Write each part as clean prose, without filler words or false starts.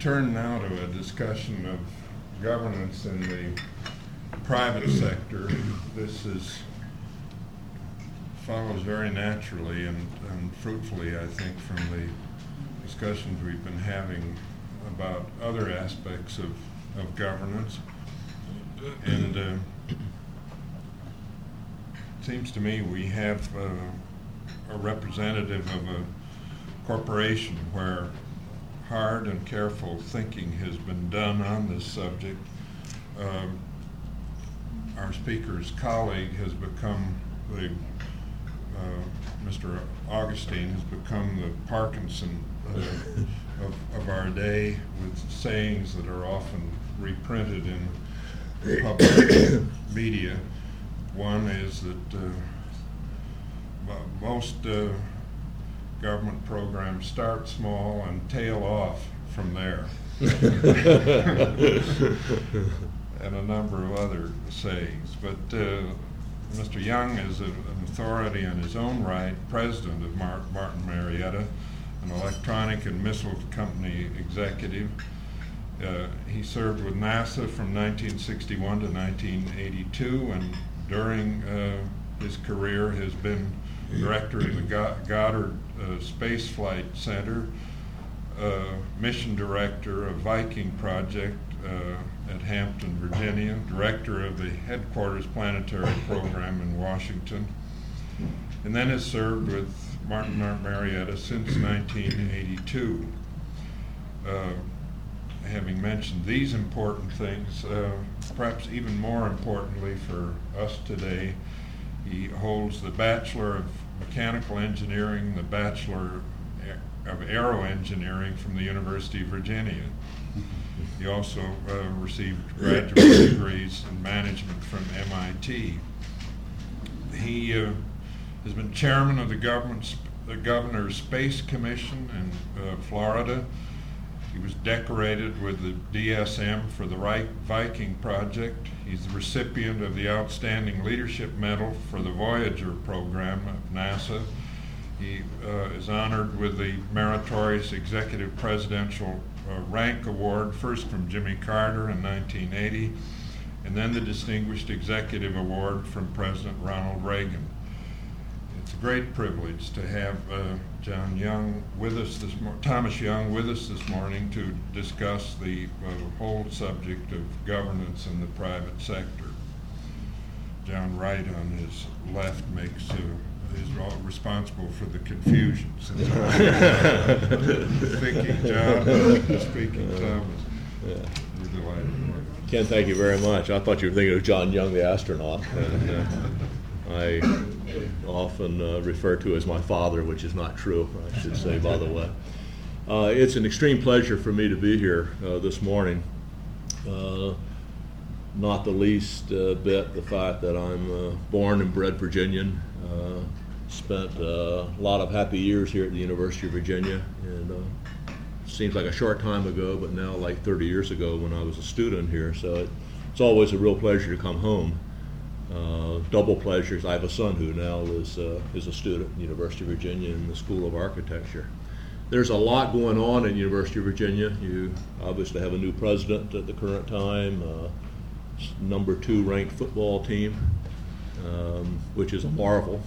turn now to a discussion of governance in the private sector. This follows very naturally and fruitfully, I think, from the discussions we've been having about other aspects of governance. And it seems to me we have a representative of a corporation where hard and careful thinking has been done on this subject. Our speaker's colleague has become Mr. Augustine has become the Parkinson of our day, with sayings that are often reprinted in public media. One is that most government programs start small and tail off from there. And a number of other sayings. But Mr. Young is an authority in his own right, president of Martin Marietta, an electronic and missile company executive. He served with NASA from 1961 to 1982, and during his career has been director of the Goddard Space Flight Center, mission director of Viking Project at Hampton, Virginia, director of the Headquarters Planetary Program in Washington, and then has served with Martin Marietta since 1982. Having mentioned these important things, perhaps even more importantly for us today, he holds the Bachelor of Mechanical Engineering, the Bachelor of Aero Engineering from the University of Virginia. He also received graduate degrees in management from MIT. He has been chairman of the Governor's Space Commission in Florida. He was decorated with the DSM for the Viking Project. He's the recipient of the Outstanding Leadership Medal for the Voyager program of NASA. He is honored with the Meritorious Executive Presidential Rank Award, first from Jimmy Carter in 1980, and then the Distinguished Executive Award from President Ronald Reagan. It's a great privilege to have Thomas Young with us this morning to discuss the whole subject of governance in the private sector. John Wright on his left is responsible for the confusion. Thinking John, speaking Thomas. Yeah. We're delighted. Ken, thank you very much. I thought you were thinking of John Young, the astronaut. I often refer to as my father, which is not true, I should say, by the way. It's an extreme pleasure for me to be here this morning. Not the least bit the fact that I'm born and bred Virginian. Spent a lot of happy years here at the University of Virginia, and seems like a short time ago, but now like 30 years ago when I was a student here. So it's always a real pleasure to come home. Double pleasures. I have a son who now is a student at the University of Virginia in the School of Architecture. There's a lot going on at the University of Virginia. You obviously have a new president at the current time, number 2 ranked football team, which is a marvel.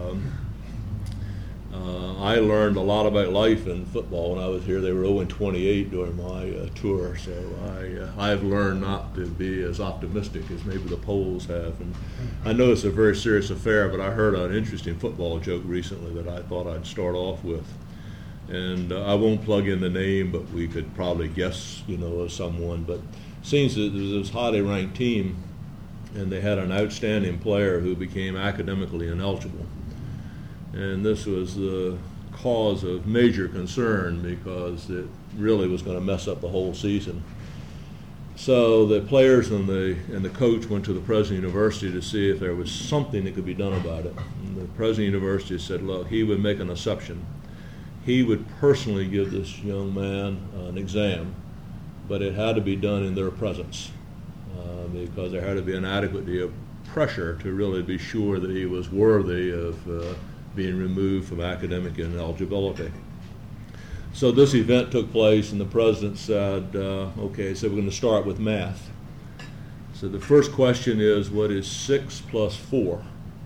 I learned a lot about life in football when I was here. They were 0-28 during my tour, so I've learned not to be as optimistic as maybe the polls have. And I know it's a very serious affair, but I heard an interesting football joke recently that I thought I'd start off with. And I won't plug in the name, but we could probably guess, as someone. But it seems that there was this highly ranked team, and they had an outstanding player who became academically ineligible. And this was the cause of major concern because it really was going to mess up the whole season. So the players and the coach went to the president of the university to see if there was something that could be done about it. And the president of the university said, look, he would make an exception. He would personally give this young man an exam, but it had to be done in their presence because there had to be an adequate degree of pressure to really be sure that he was worthy of being removed from academic ineligibility. So this event took place, and the president said, okay, so we're going to start with math. So the first question is, what is 6 plus 4?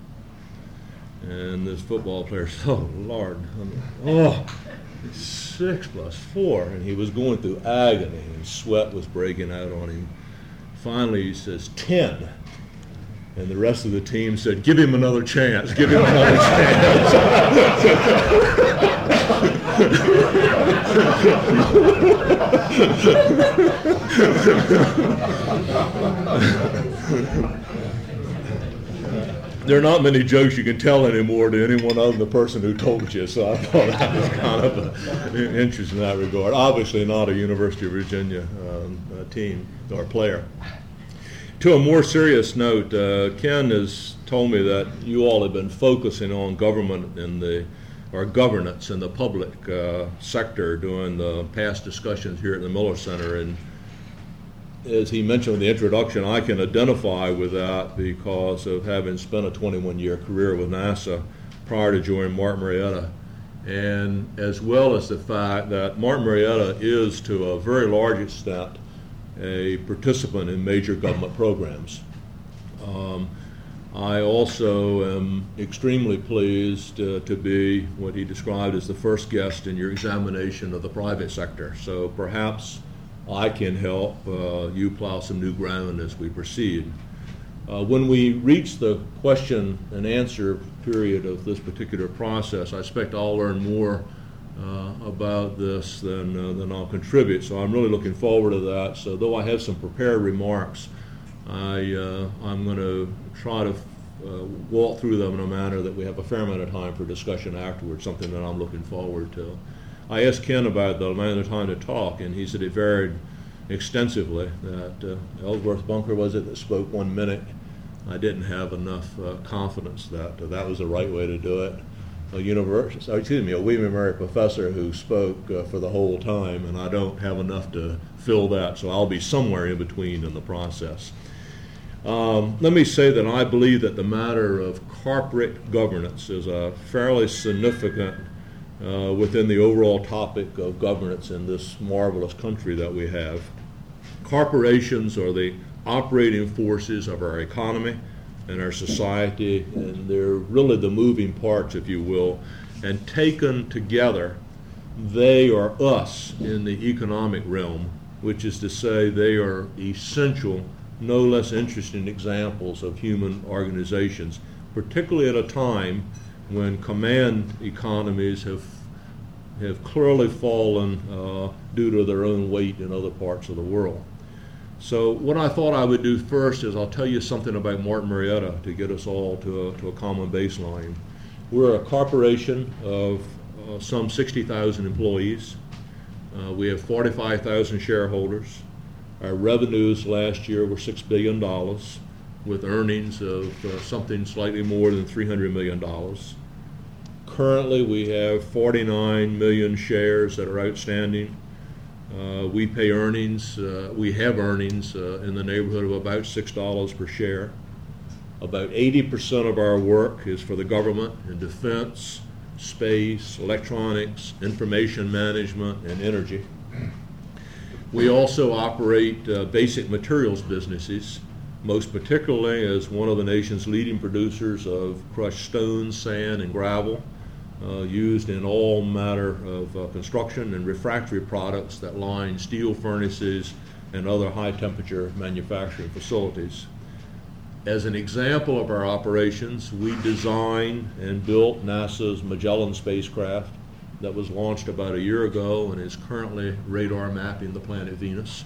And this football player said, oh, Lord, 6 plus 4. And he was going through agony, and sweat was breaking out on him. Finally, he says, 10. And the rest of the team said, give him another chance, give him another chance. There are not many jokes you can tell anymore to anyone other than the person who told you, so I thought that was kind of an interest in that regard. Obviously not a University of Virginia team or player. To a more serious note, Ken has told me that you all have been focusing on government or governance in the public sector during the past discussions here at the Miller Center. And as he mentioned in the introduction, I can identify with that because of having spent a 21-year career with NASA prior to joining Martin Marietta, and as well as the fact that Martin Marietta is, to a very large extent, a participant in major government programs. I also am extremely pleased to be what he described as the first guest in your examination of the private sector. So perhaps I can help you plow some new ground as we proceed. When we reach the question and answer period of this particular process, I expect I'll learn more about this than I'll contribute. So I'm really looking forward to that. So though I have some prepared remarks, I'm going to try to walk through them in a manner that we have a fair amount of time for discussion afterwards, something that I'm looking forward to. I asked Ken about the amount of time to talk, and he said it varied extensively. That Ellsworth Bunker was it that spoke 1 minute. I didn't have enough confidence that that was the right way to do it. A William and Mary professor who spoke for the whole time, and I don't have enough to fill that, so I'll be somewhere in between in the process. Let me say that I believe that the matter of corporate governance is a fairly significant within the overall topic of governance in this marvelous country that we have. Corporations are the operating forces of our economy and our society, and they're really the moving parts, if you will, and taken together, they are us in the economic realm, which is to say they are essential, no less interesting examples of human organizations, particularly at a time when command economies have clearly fallen due to their own weight in other parts of the world. So what I thought I would do first is I'll tell you something about Martin Marietta to get us all to a common baseline. We're a corporation of some 60,000 employees. We have 45,000 shareholders. Our revenues last year were $6 billion with earnings of something slightly more than $300 million. Currently, we have 49 million shares that are outstanding. We pay earnings, we have earnings in the neighborhood of about $6 per share. About 80% of our work is for the government in defense, space, electronics, information management, and energy. We also operate basic materials businesses, most particularly as one of the nation's leading producers of crushed stone, sand, and gravel, used in all manner of construction and refractory products that line steel furnaces and other high-temperature manufacturing facilities. As an example of our operations, we designed and built NASA's Magellan spacecraft that was launched about a year ago and is currently radar mapping the planet Venus.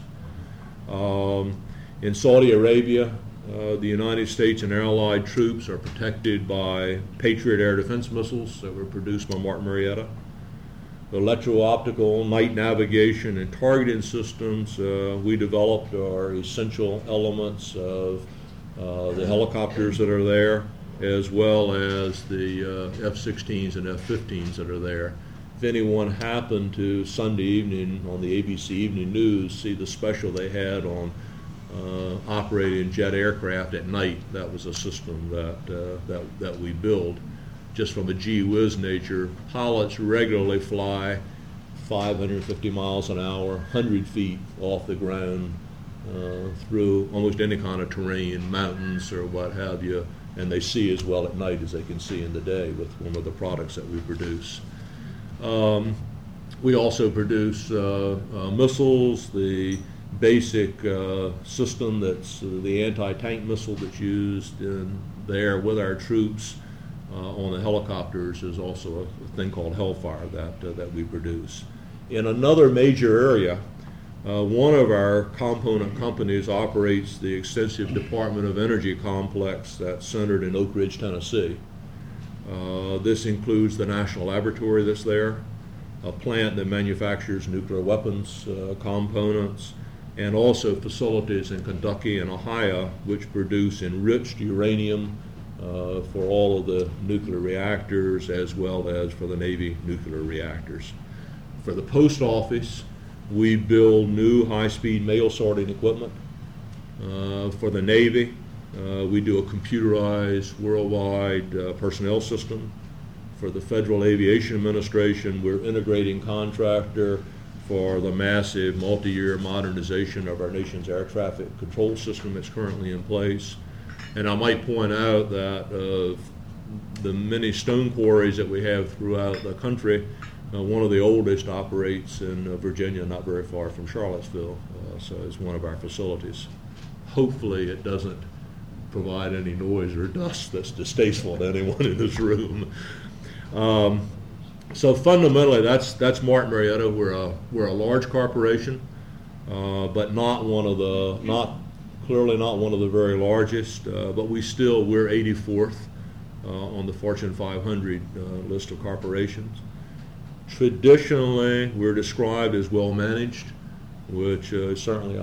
In Saudi Arabia, the United States and allied troops are protected by Patriot air defense missiles that were produced by Martin Marietta. The electro-optical, night navigation, and targeting systems we developed are essential elements of the helicopters that are there, as well as the F-16s and F-15s that are there. If anyone happened to Sunday evening on the ABC Evening News see the special they had on operating jet aircraft at night, that was a system that we build. Just from a gee whiz nature, pilots regularly fly 550 miles an hour, 100 feet off the ground, through almost any kind of terrain, mountains or what have you, and they see as well at night as they can see in the day with one of the products that we produce. We also produce missiles, the basic system that's the anti-tank missile that's used in there with our troops on the helicopters is also a thing called Hellfire that we produce. In another major area, one of our component companies operates the extensive Department of Energy complex that's centered in Oak Ridge, Tennessee. This includes the National Laboratory that's there, a plant that manufactures nuclear weapons components, and also facilities in Kentucky and Ohio which produce enriched uranium for all of the nuclear reactors as well as for the Navy nuclear reactors. For the post office, we build new high-speed mail sorting equipment. For the Navy, we do a computerized worldwide personnel system. For the Federal Aviation Administration, we're integrating contractor for the massive multi-year modernization of our nation's air traffic control system that's currently in place. And I might point out that of the many stone quarries that we have throughout the country, one of the oldest operates in Virginia, not very far from Charlottesville, so it's one of our facilities. Hopefully it doesn't provide any noise or dust that's distasteful to anyone in this room. So fundamentally, that's Martin Marietta. We're a large corporation, but clearly not one of the very largest. But we're 84th on the Fortune 500 list of corporations. Traditionally, we're described as well managed, which something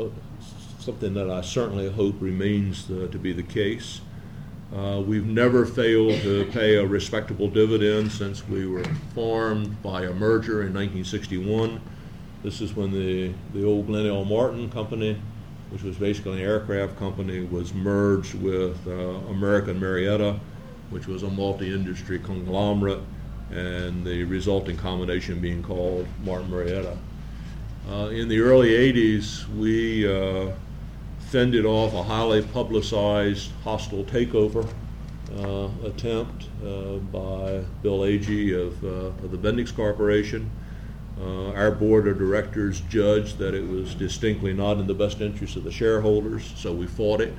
that I certainly hope remains to be the case. We've never failed to pay a respectable dividend since we were formed by a merger in 1961. This is when the old Glenn L. Martin Company, which was basically an aircraft company, was merged with American Marietta, which was a multi-industry conglomerate, and the resulting combination being called Martin Marietta. In the early 80s, we fended off a highly publicized hostile takeover attempt by Bill Agee of the Bendix Corporation. Our board of directors judged that it was distinctly not in the best interest of the shareholders, so we fought it.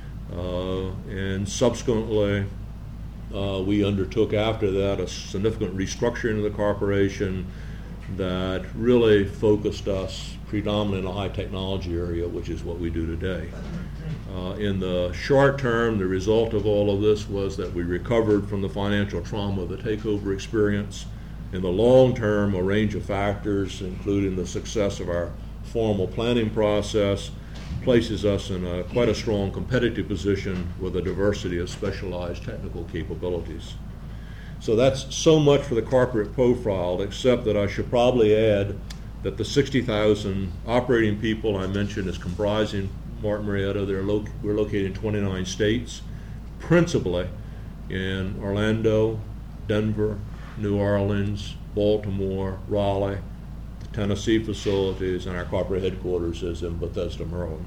And subsequently, we undertook after that a significant restructuring of the corporation that really focused us predominantly in the high technology area, which is what we do today. In the short term, the result of all of this was that we recovered from the financial trauma of the takeover experience. In the long term, a range of factors, including the success of our formal planning process, places us in quite a strong competitive position with a diversity of specialized technical capabilities. So that's so much for the corporate profile, except that I should probably add that the 60,000 operating people I mentioned is comprising Martin Marietta. We're located in 29 states, principally in Orlando, Denver, New Orleans, Baltimore, Raleigh, the Tennessee facilities, and our corporate headquarters is in Bethesda, Maryland.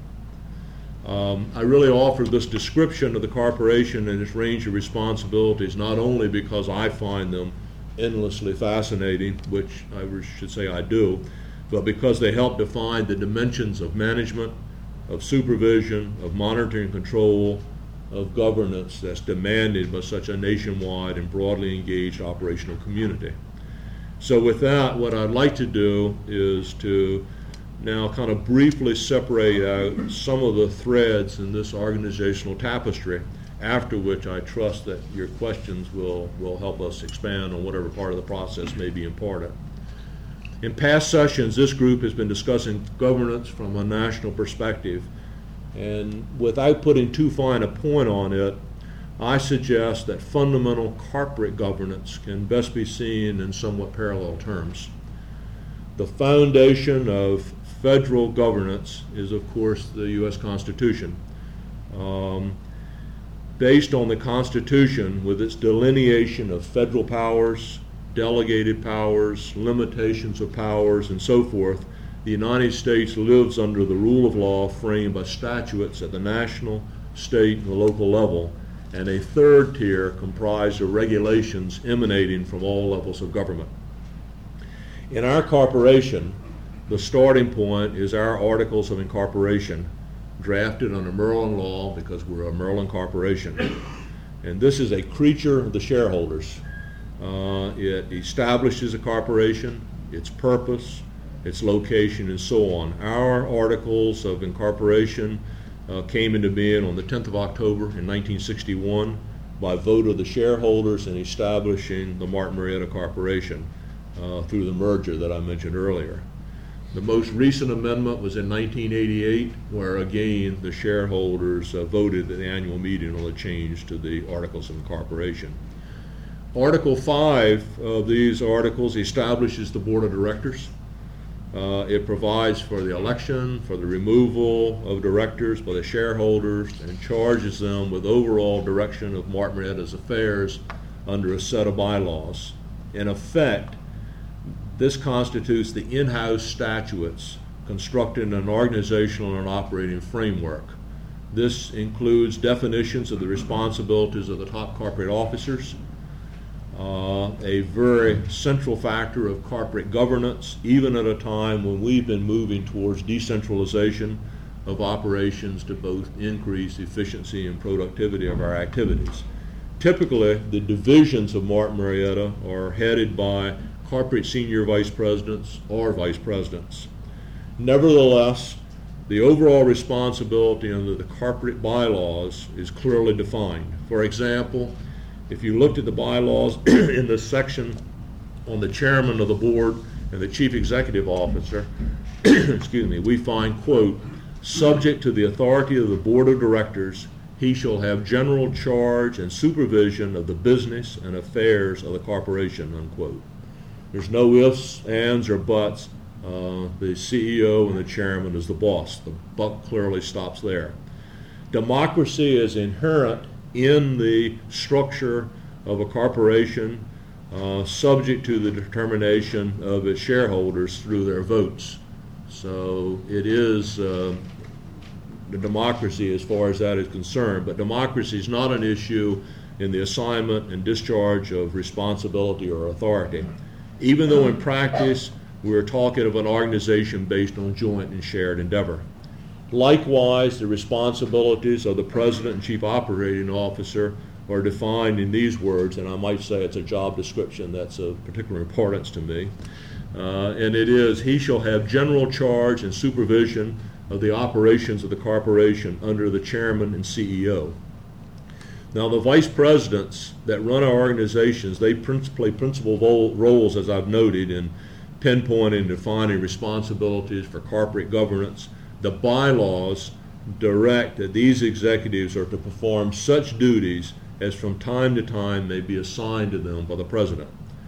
I really offer this description of the corporation and its range of responsibilities not only because I find them endlessly fascinating, which I should say I do, but because they help define the dimensions of management, of supervision, of monitoring and control, of governance that's demanded by such a nationwide and broadly engaged operational community. So with that, what I'd like to do is to now kind of briefly separate out some of the threads in this organizational tapestry, after which I trust that your questions will help us expand on whatever part of the process may be important. In past sessions, this group has been discussing governance from a national perspective, and without putting too fine a point on it, I suggest that fundamental corporate governance can best be seen in somewhat parallel terms. The foundation of federal governance is, of course, the U.S. Constitution. Based on the Constitution, with its delineation of federal powers delegated powers, limitations of powers, and so forth, the United States lives under the rule of law framed by statutes at the national, state, and the local level, and a third tier comprised of regulations emanating from all levels of government. In our corporation, the starting point is our Articles of Incorporation, drafted under Maryland law because we're a Maryland corporation. And this is a creature of the shareholders. It establishes a corporation, its purpose, its location, and so on. Our Articles of Incorporation came into being on the 10th of October in 1961 by vote of the shareholders in establishing the Martin Marietta Corporation through the merger that I mentioned earlier. The most recent amendment was in 1988, where again the shareholders voted at the annual meeting on the change to the Articles of Incorporation. Article 5 of these articles establishes the Board of Directors. It provides for the election, for the removal of directors by the shareholders, and charges them with overall direction of Martin Marietta's affairs under a set of bylaws. In effect, this constitutes the in-house statutes constructing an organizational and operating framework. This includes definitions of the responsibilities of the top corporate officers, a very central factor of corporate governance, even at a time when we've been moving towards decentralization of operations to both increase efficiency and productivity of our activities. Typically, the divisions of Martin Marietta are headed by corporate senior vice presidents or vice presidents. Nevertheless, the overall responsibility under the corporate bylaws is clearly defined. For example, if you looked at the bylaws in the section on the chairman of the board and the chief executive officer, we find, quote, subject to the authority of the board of directors, he shall have general charge and supervision of the business and affairs of the corporation, unquote. There's no ifs, ands, or buts. The CEO and the chairman is the boss. The buck clearly stops there. Democracy is inherent in the structure of a corporation, subject to the determination of its shareholders through their votes. So it is the democracy as far as that is concerned, but democracy is not an issue in the assignment and discharge of responsibility or authority, even though in practice we're talking of an organization based on joint and shared endeavor. Likewise, the responsibilities of the president and chief operating officer are defined in these words, and I might say it's a job description that's of particular importance to me. And it is, he shall have general charge and supervision of the operations of the corporation under the chairman and CEO. Now, the vice presidents that run our organizations, they play principal roles, as I've noted, in pinpointing and defining responsibilities for corporate governance. The bylaws direct that these executives are to perform such duties as from time to time may be assigned to them by the president.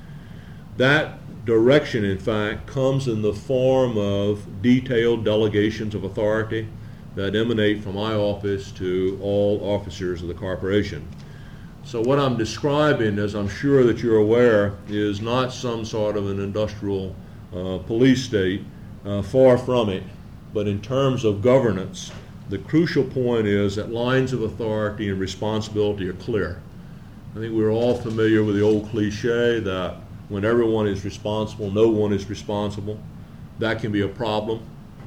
That direction, in fact, comes in the form of detailed delegations of authority that emanate from my office to all officers of the corporation. So what I'm describing, as I'm sure that you're aware, is not some sort of an industrial police state, far from it. But in terms of governance, the crucial point is that lines of authority and responsibility are clear. I think we're all familiar with the old cliche that when everyone is responsible, no one is responsible. That can be a problem.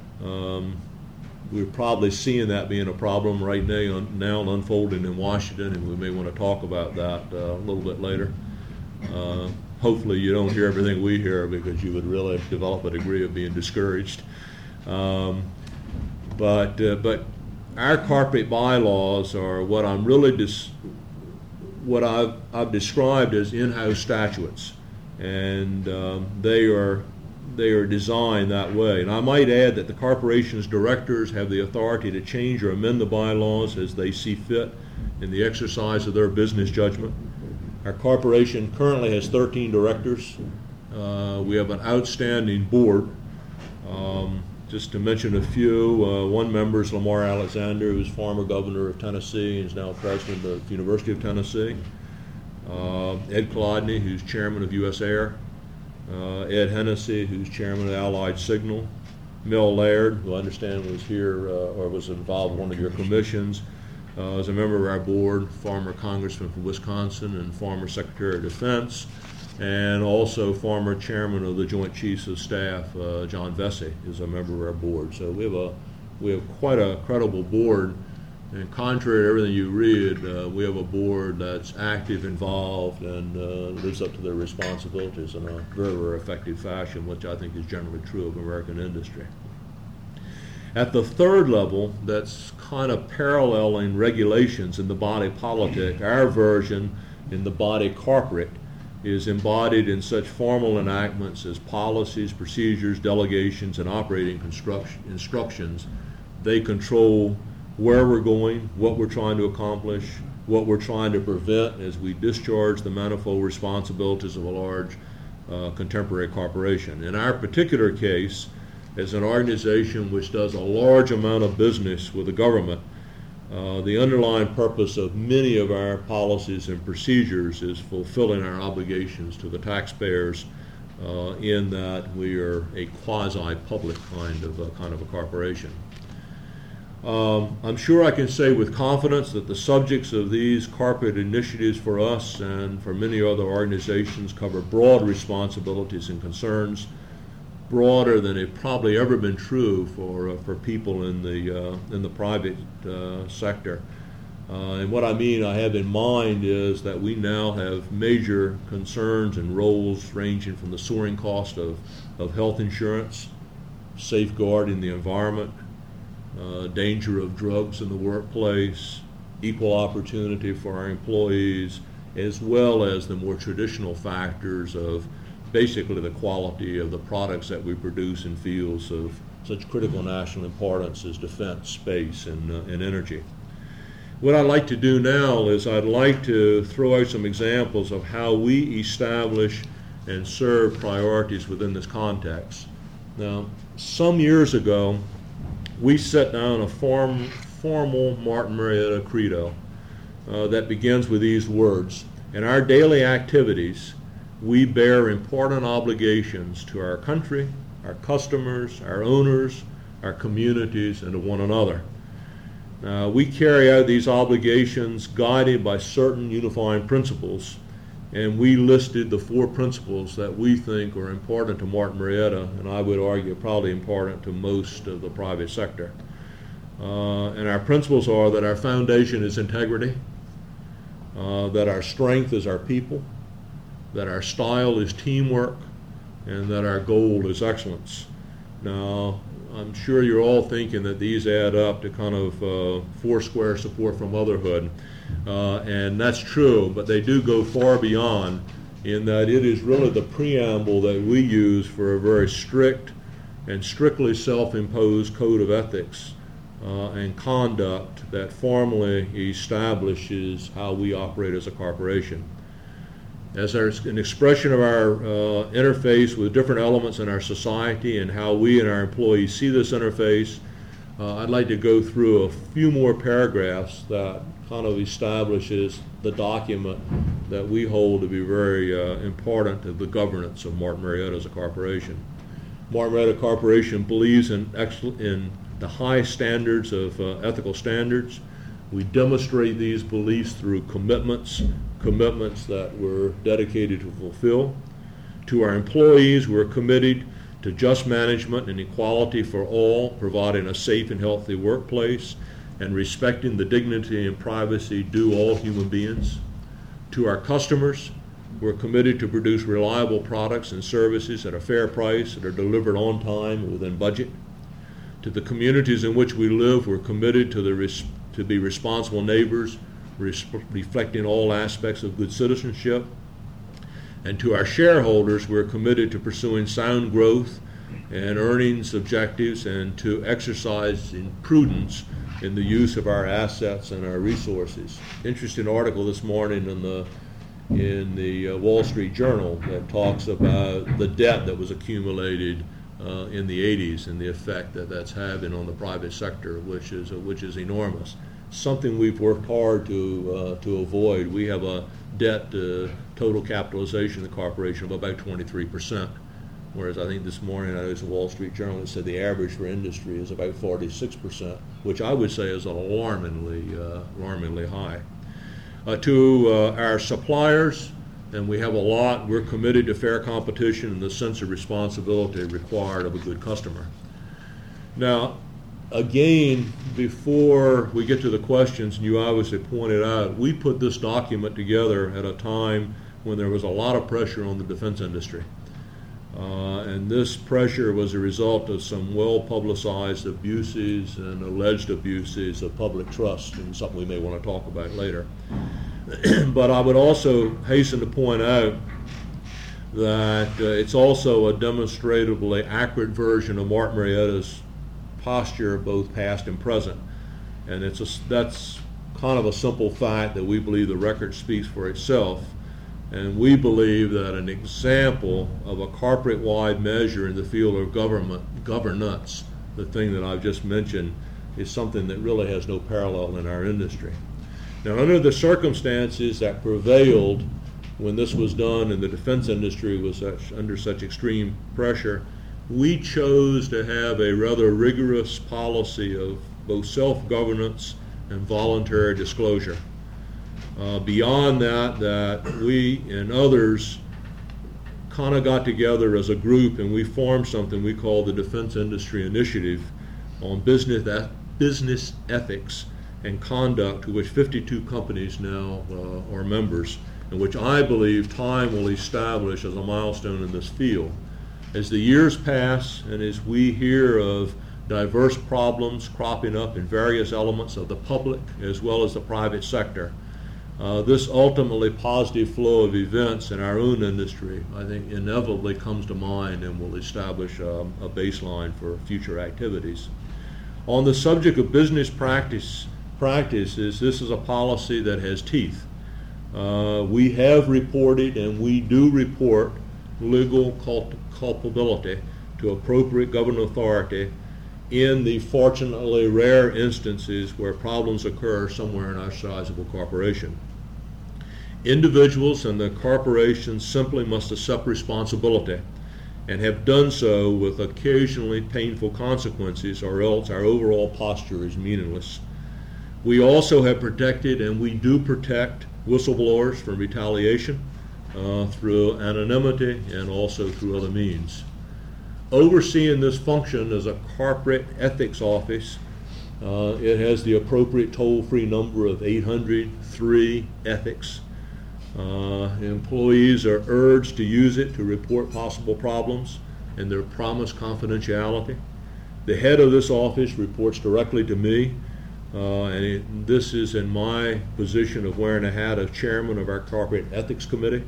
We're probably seeing that being a problem right now unfolding in Washington, and we may want to talk about that a little bit later. Hopefully you don't hear everything we hear, because you would really develop a degree of being discouraged. But our corporate bylaws are what I'm really what I've described as in-house statutes, and they are designed that way. And I might add that the corporation's directors have the authority to change or amend the bylaws as they see fit in the exercise of their business judgment. Our corporation currently has 13 directors. We have an outstanding board. Just to mention a few, one member is Lamar Alexander, who's former governor of Tennessee and is now president of the University of Tennessee. Ed Kolodny, who's chairman of U.S. Air, Ed Hennessy, who's chairman of Allied Signal, Mel Laird, who I understand was here or was involved in one of your commissions, as a member of our board, former congressman from Wisconsin and former Secretary of Defense, and also former chairman of the Joint Chiefs of Staff, John Vesey, is a member of our board. So we have quite a credible board, and contrary to everything you read, we have a board that's active, involved, and lives up to their responsibilities in a very, very effective fashion, which I think is generally true of American industry. At the third level, that's kind of paralleling regulations in the body politic, our version in the body corporate is embodied in such formal enactments as policies, procedures, delegations, and operating instructions. They control where we're going, what we're trying to accomplish, what we're trying to prevent as we discharge the manifold responsibilities of a large contemporary corporation. In our particular case, as an organization which does a large amount of business with the government, the underlying purpose of many of our policies and procedures is fulfilling our obligations to the taxpayers in that we are a quasi-public kind of a corporation. I'm sure I can say with confidence that the subjects of these corporate initiatives for us and for many other organizations cover broad responsibilities and concerns, broader than it probably ever been true for people in the private sector. And what I have in mind is that we now have major concerns and roles ranging from the soaring cost of health insurance, safeguarding the environment, danger of drugs in the workplace, equal opportunity for our employees, as well as the more traditional factors of basically the quality of the products that we produce in fields of such critical national importance as defense, space, and energy. What I'd like to do now is I'd like to throw out some examples of how we establish and serve priorities within this context. Now, some years ago, we set down a formal Martin Marietta credo that begins with these words: in our daily activities, we bear important obligations to our country, our customers, our owners, our communities, and to one another. We carry out these obligations guided by certain unifying principles, and we listed the 4 principles that we think are important to Martin Marietta, and I would argue probably important to most of the private sector. And our principles are that our foundation is integrity, that our strength is our people, that our style is teamwork, and that our goal is excellence. Now, I'm sure you're all thinking that these add up to kind of foursquare support for motherhood, and that's true, but they do go far beyond in that it is really the preamble that we use for a very strict and strictly self-imposed code of ethics and conduct that formally establishes how we operate as a corporation. As an expression of our interface with different elements in our society and how we and our employees see this interface, I'd like to go through a few more paragraphs that kind of establishes the document that we hold to be very important to the governance of Martin Marietta as a corporation. Martin Marietta Corporation believes in the high standards of ethical standards. We demonstrate these beliefs through commitments that we're dedicated to fulfill. To our employees, we're committed to just management and equality for all, providing a safe and healthy workplace, and respecting the dignity and privacy due all human beings. To our customers, we're committed to produce reliable products and services at a fair price that are delivered on time and within budget. To the communities in which we live, we're committed to be responsible neighbors, reflecting all aspects of good citizenship. And to our shareholders, we're committed to pursuing sound growth and earnings objectives and to exercising prudence in the use of our assets and our resources. Interesting article this morning in the Wall Street Journal that talks about the debt that was accumulated in the 80s and the effect that that's having on the private sector, which is enormous. something we've worked hard to avoid. We have a debt to total capitalization of the corporation of about 23%, whereas I think this morning I was a Wall Street Journal that said the average for industry is about 46%, which I would say is alarmingly high. To our suppliers, and we have a lot, we're committed to fair competition and the sense of responsibility required of a good customer. Now, again, before we get to the questions, and you obviously pointed out, we put this document together at a time when there was a lot of pressure on the defense industry. And this pressure was a result of some well-publicized abuses and alleged abuses of public trust, and something we may want to talk about later. But I would also hasten to point out that it's also a demonstrably accurate version of Martin Marietta's posture, both past and present. And that's kind of a simple fact that we believe the record speaks for itself. And we believe that an example of a corporate-wide measure in the field of governance, the thing that I've just mentioned, is something that really has no parallel in our industry. Now, under the circumstances that prevailed when this was done and the defense industry was under such extreme pressure, we chose to have a rather rigorous policy of both self-governance and voluntary disclosure. Beyond that we and others kind of got together as a group and we formed something we call the Defense Industry Initiative on business ethics and conduct, to which 52 companies now are members, and which I believe time will establish as a milestone in this field. As the years pass and as we hear of diverse problems cropping up in various elements of the public as well as the private sector, this ultimately positive flow of events in our own industry, I think, inevitably comes to mind and will establish a baseline for future activities. On the subject of business practices, this is a policy that has teeth. We have reported and we do report legal culpability to appropriate government authority in the fortunately rare instances where problems occur somewhere in our sizable corporation. Individuals and the corporations simply must accept responsibility and have done so with occasionally painful consequences, or else our overall posture is meaningless. We also have protected, and we do protect, whistleblowers from retaliation through anonymity and also through other means. Overseeing this function is a corporate ethics office. It has the appropriate toll-free number of 800-3 ethics. Employees are urged to use it to report possible problems and their promised confidentiality. The head of this office reports directly to me, and this is in my position of wearing a hat of chairman of our corporate ethics committee.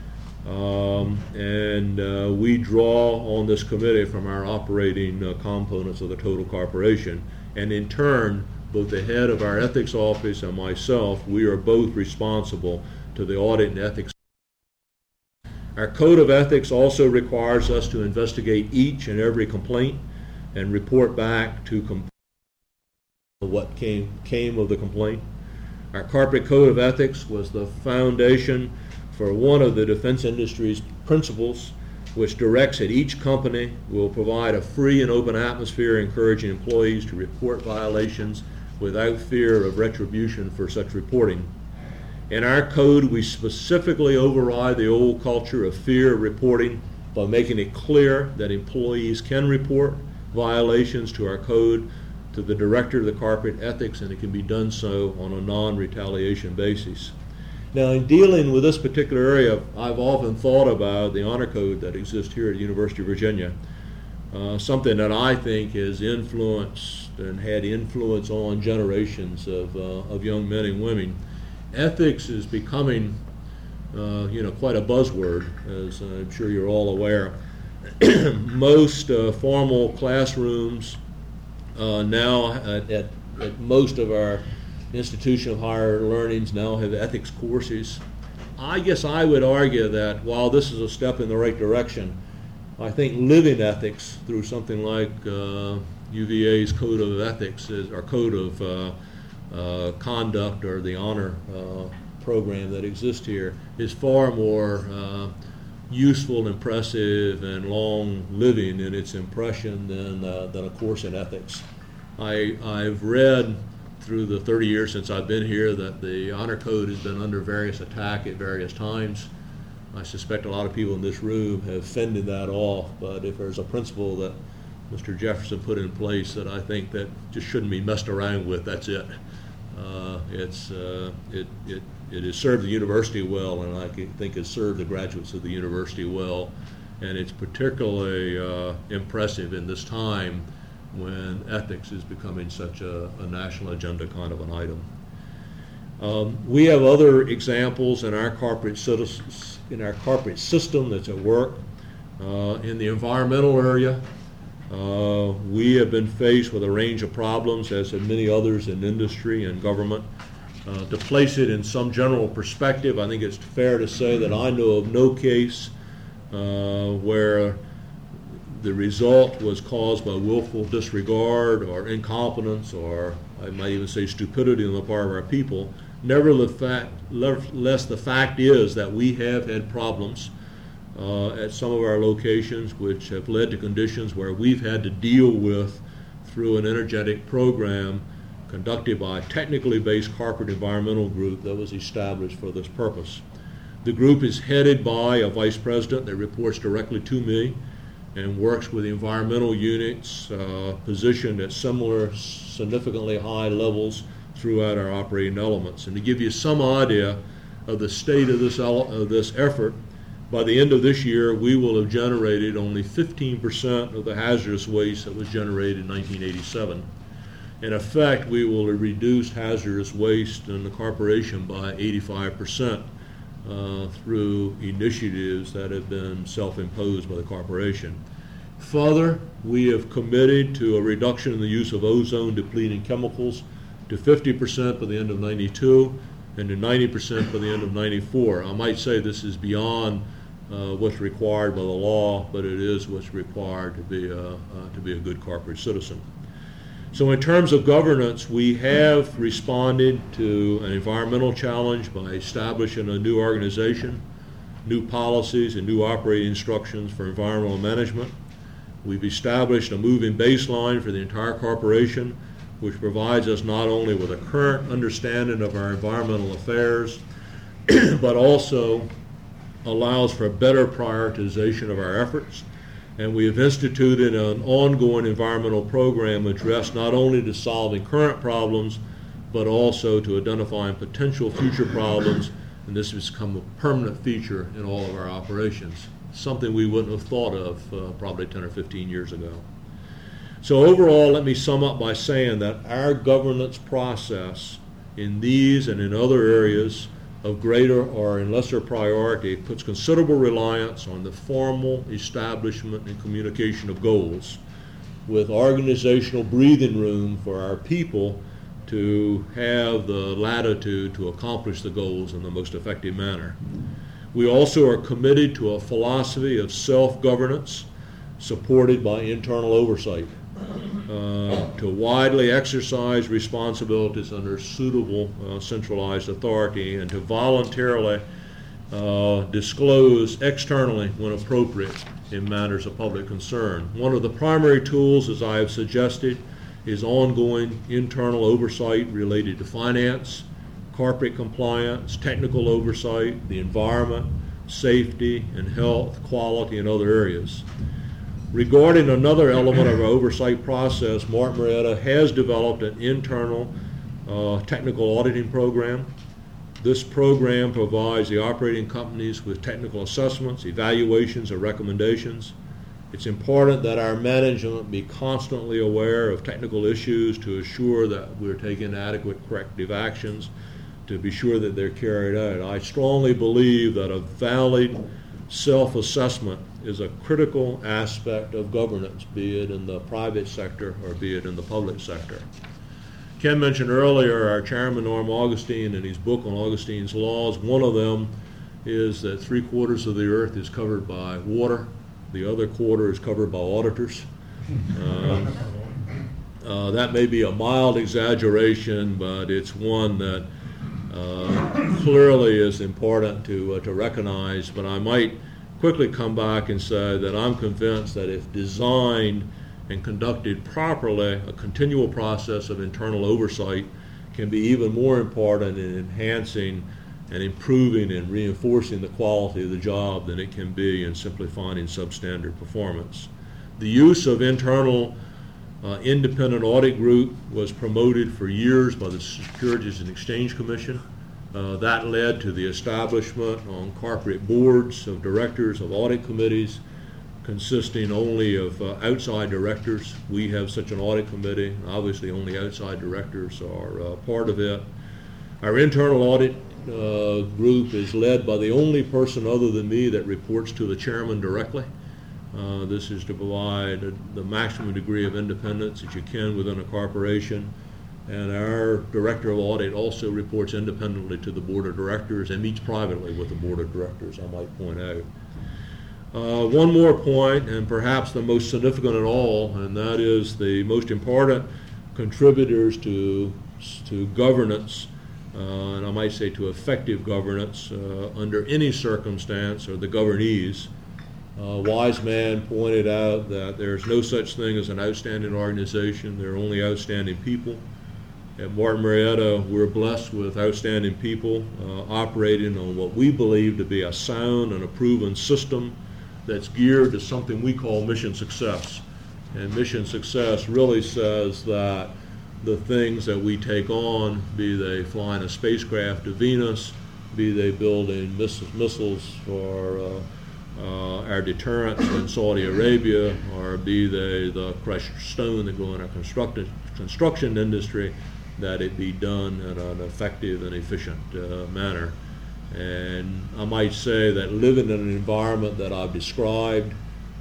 We draw on this committee from our operating components of the total corporation. And in turn, both the head of our ethics office and myself, we are both responsible to the audit and ethics. Our code of ethics also requires us to investigate each and every complaint and report back to what came of the complaint. Our corporate code of ethics was the foundation for one of the defense industry's principles, which directs that each company will provide a free and open atmosphere encouraging employees to report violations without fear of retribution for such reporting. In our code, we specifically override the old culture of fear of reporting by making it clear that employees can report violations to our code to the director of the corporate ethics, and it can be done so on a non-retaliation basis. Now, in dealing with this particular area, I've often thought about the honor code that exists here at the University of Virginia, something that I think has influenced and had influence on generations of young men and women. Ethics is becoming, quite a buzzword, as I'm sure you're all aware. Most formal classrooms now at most of our institution of higher learnings now have ethics courses. I guess I would argue that while this is a step in the right direction, I think living ethics through something like UVA's Code of Ethics, or Code of conduct or the honor program that exists here is far more useful, impressive, and long-living in its impression than a course in ethics. I've read through the 30 years since I've been here that the honor code has been under various attack at various times. I suspect a lot of people in this room have fended that off, but if there's a principle that Mr. Jefferson put in place that I think that just shouldn't be messed around with, that's it. It has served the university well, and I think has served the graduates of the university well, and it's particularly impressive in this time when ethics is becoming such a national agenda kind of an item. We have other examples in our corporate system that's at work. In the environmental area, we have been faced with a range of problems, as have many others in industry and government. To place it in some general perspective, I think it's fair to say that I know of no case where the result was caused by willful disregard or incompetence, or I might even say stupidity on the part of our people. Nevertheless, the fact is that we have had problems at some of our locations which have led to conditions where we've had to deal with through an energetic program conducted by a technically based corporate environmental group that was established for this purpose. The group is headed by a vice president that reports directly to me and works with environmental units positioned at similar significantly high levels throughout our operating elements. And to give you some idea of the state of this effort, by the end of this year, we will have generated only 15% of the hazardous waste that was generated in 1987. In effect, we will have reduced hazardous waste in the corporation by 85% through initiatives that have been self-imposed by the corporation. Further, we have committed to a reduction in the use of ozone-depleting chemicals to 50% by the end of '92 and to 90% by the end of '94. I might say this is beyond what's required by the law, but it is what's required to be a good corporate citizen. So in terms of governance, we have responded to an environmental challenge by establishing a new organization, new policies, and new operating instructions for environmental management. We've established a moving baseline for the entire corporation, which provides us not only with a current understanding of our environmental affairs, but also allows for better prioritization of our efforts. And we have instituted an ongoing environmental program addressed not only to solving current problems, but also to identifying potential future problems, and this has become a permanent feature in all of our operations, something we wouldn't have thought of probably 10 or 15 years ago. So overall, let me sum up by saying that our governance process in these and in other areas of greater or in lesser priority puts considerable reliance on the formal establishment and communication of goals, with organizational breathing room for our people to have the latitude to accomplish the goals in the most effective manner. We also are committed to a philosophy of self-governance supported by internal oversight, to widely exercise responsibilities under suitable centralized authority, and to voluntarily disclose externally when appropriate in matters of public concern. One of the primary tools, as I have suggested, is ongoing internal oversight related to finance, corporate compliance, technical oversight, the environment, safety and health, quality, and other areas. Regarding another element of our oversight process, Martin Marietta has developed an internal technical auditing program. This program provides the operating companies with technical assessments, evaluations, and recommendations. It's important that our management be constantly aware of technical issues to assure that we're taking adequate corrective actions to be sure that they're carried out. I strongly believe that a valid self-assessment is a critical aspect of governance, be it in the private sector or be it in the public sector. Ken mentioned earlier our chairman, Norm Augustine, in his book on Augustine's Laws. One of them is that 3/4 of the earth is covered by water. The other quarter is covered by auditors. That may be a mild exaggeration, but it's one that clearly is important to recognize. But I might quickly come back and say that I'm convinced that if designed and conducted properly, a continual process of internal oversight can be even more important in enhancing and improving and reinforcing the quality of the job than it can be in simply finding substandard performance. The use of internal independent audit group was promoted for years by the Securities and Exchange Commission. That led to the establishment on corporate boards of directors of audit committees consisting only of outside directors. We have such an audit committee. Obviously, only outside directors are part of it. Our internal audit group is led by the only person other than me that reports to the chairman directly. This is to provide the maximum degree of independence that you can within a corporation. And our director of audit also reports independently to the board of directors and meets privately with the board of directors, I might point out. One more point, and perhaps the most significant of all, and that is the most important contributors to governance, and I might say to effective governance under any circumstance, are the governees. Wise man pointed out that there's no such thing as an outstanding organization. There are only outstanding people. At Martin Marietta, we're blessed with outstanding people operating on what we believe to be a sound and a proven system that's geared to something we call mission success. And mission success really says that the things that we take on, be they flying a spacecraft to Venus, be they building missiles for our deterrence in Saudi Arabia, or be they the crushed stone that go in our construction industry, that it be done in an effective and efficient manner. And I might say that living in an environment that I've described,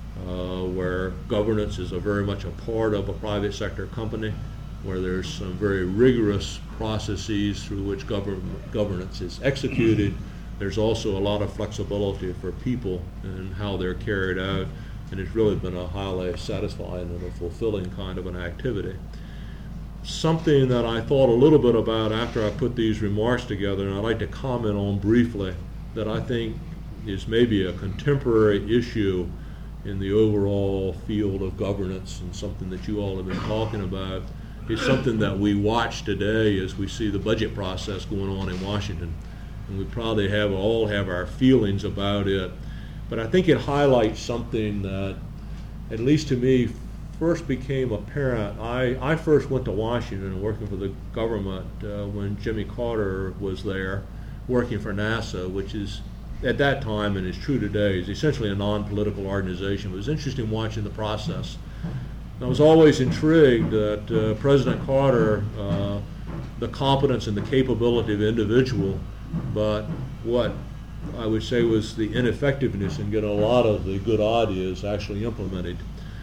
where governance is very much a part of a private sector company, where there's some very rigorous processes through which governance is executed, there's also a lot of flexibility for people and how they're carried out, and it's really been a highly satisfying and a fulfilling kind of an activity. Something that I thought a little bit about after I put these remarks together, and I'd like to comment on briefly, that I think is maybe a contemporary issue in the overall field of governance, and something that you all have been talking about, is something that we watch today as we see the budget process going on in Washington. And we probably all have our feelings about it, but I think it highlights something that, at least to me, first became apparent. I first went to Washington working for the government when Jimmy Carter was there working for NASA, which is, at that time, and is true today, is essentially a non-political organization. It was interesting watching the process. I was always intrigued that President Carter, the competence and the capability of the individual, but what I would say was the ineffectiveness in getting a lot of the good ideas actually implemented.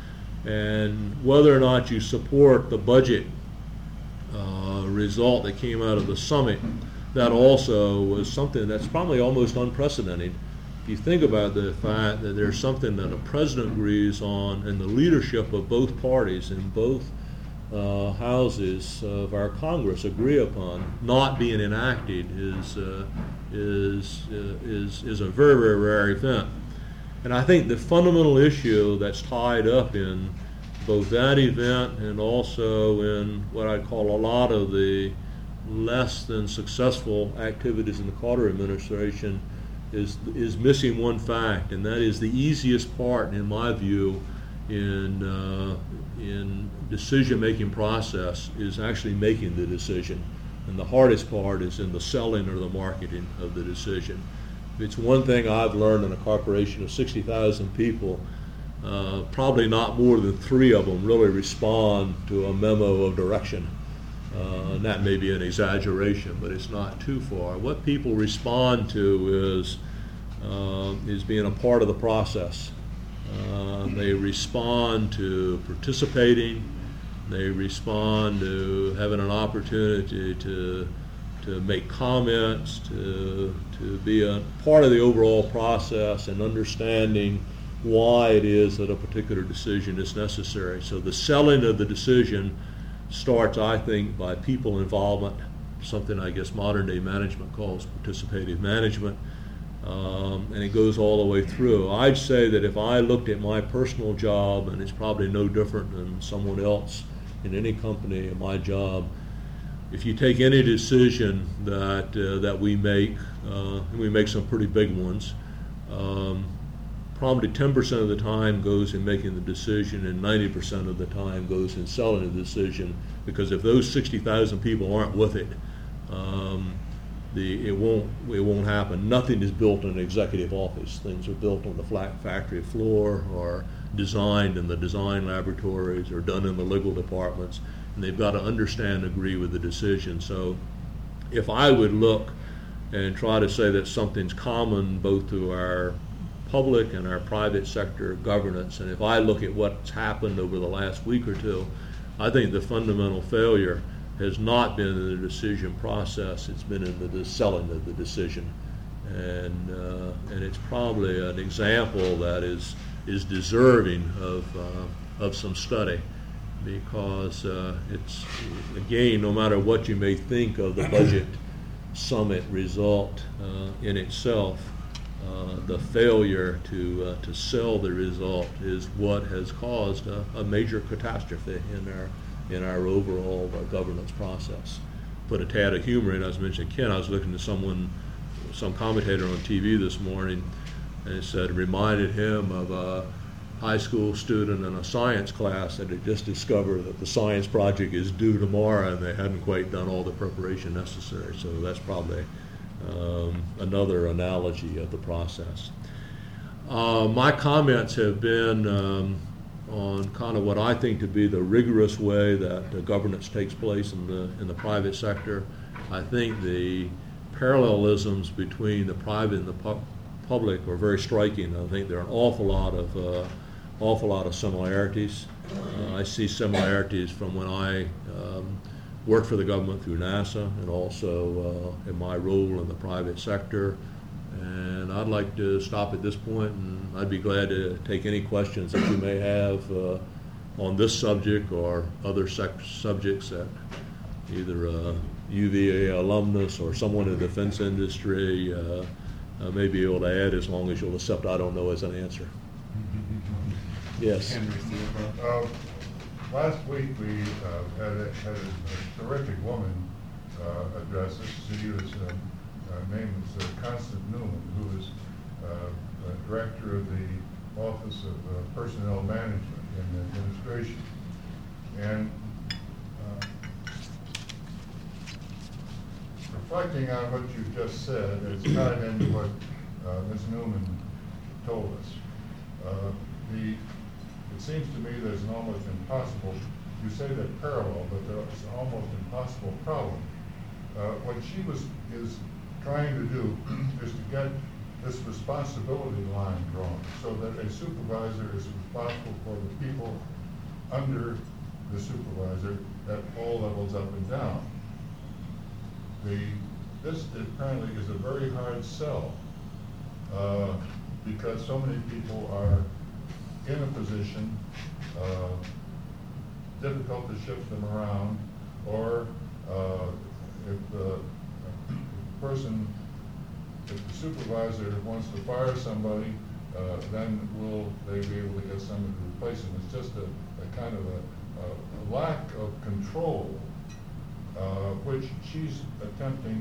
And whether or not you support the budget result that came out of the summit, that also was something that's probably almost unprecedented. If you think about the fact that there's something that a president agrees on and the leadership of both parties in both houses of our Congress agree upon, not being enacted is a very, very rare event. And I think the fundamental issue that's tied up in both that event and also in what I'd call a lot of the less than successful activities in the Carter administration is missing one fact, and that is the easiest part, in my view, in decision-making process is actually making the decision, and the hardest part is in the selling or the marketing of the decision. It's one thing I've learned in a corporation of 60,000 people, probably not more than 3 of them really respond to a memo of direction. And that may be an exaggeration, but it's not too far. What people respond to is being a part of the process. They respond to participating. They respond to having an opportunity to make comments, to be a part of the overall process and understanding why it is that a particular decision is necessary. So the selling of the decision starts, I think, by people involvement, something I guess modern day management calls participative management, and it goes all the way through. I'd say that if I looked at my personal job, and it's probably no different than someone else in any company in my job, if you take any decision that we make, and we make some pretty big ones, probably 10% of the time goes in making the decision, and 90% of the time goes in selling the decision. Because if those 60,000 people aren't with it, it won't happen. Nothing is built in an executive office. Things are built on the factory floor, or designed in the design laboratories, or done in the legal departments. And they've got to understand and agree with the decision. So if I would look and try to say that something's common both to our public and our private sector governance, and if I look at what's happened over the last week or two, I think the fundamental failure has not been in the decision process, it's been in the selling of the decision. And it's probably an example that is deserving of some study. Because it's, again, no matter what you may think of the budget summit result in itself, the failure to sell the result is what has caused a major catastrophe in our overall governance process. Put a tad of humor in, as I mentioned, Ken, I was looking to some commentator on TV this morning, and it said, reminded him of a high school student in a science class that had just discovered that the science project is due tomorrow, and they hadn't quite done all the preparation necessary. So that's probably another analogy of the process. My comments have been on kind of what I think to be the rigorous way that governance takes place in the private sector. I think the parallelisms between the private and the public are very striking. I think there are an awful lot of similarities. I see similarities from when I worked for the government through NASA, and also in my role in the private sector. And I'd like to stop at this point, and I'd be glad to take any questions that you may have on this subject or other subjects that either UVA alumnus or someone in the defense industry may be able to add, as long as you'll accept I don't know as an answer. Yes. Last week we had a terrific woman address us. She was, her name is Constance Newman, who is director of the Office of Personnel Management in the administration. And reflecting on what you just said, it's tied into what Ms. Newman told us. It seems to me there's an almost impossible, you say they're parallel, but there's an almost impossible problem. What she is trying to do is to get this responsibility line drawn so that a supervisor is responsible for the people under the supervisor at all levels up and down. This apparently is a very hard sell because so many people are in a position, difficult to shift them around, or if the supervisor wants to fire somebody, then will they be able to get someone to replace him? It's just a kind of a lack of control, which she's attempting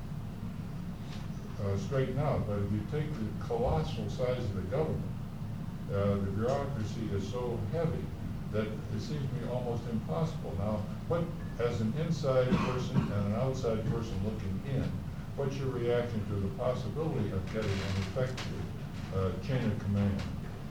to straighten out. But if you take the colossal size of the government, the bureaucracy is so heavy that it seems to me almost impossible. Now, as an inside person and an outside person looking in, what's your reaction to the possibility of getting an effective chain of command?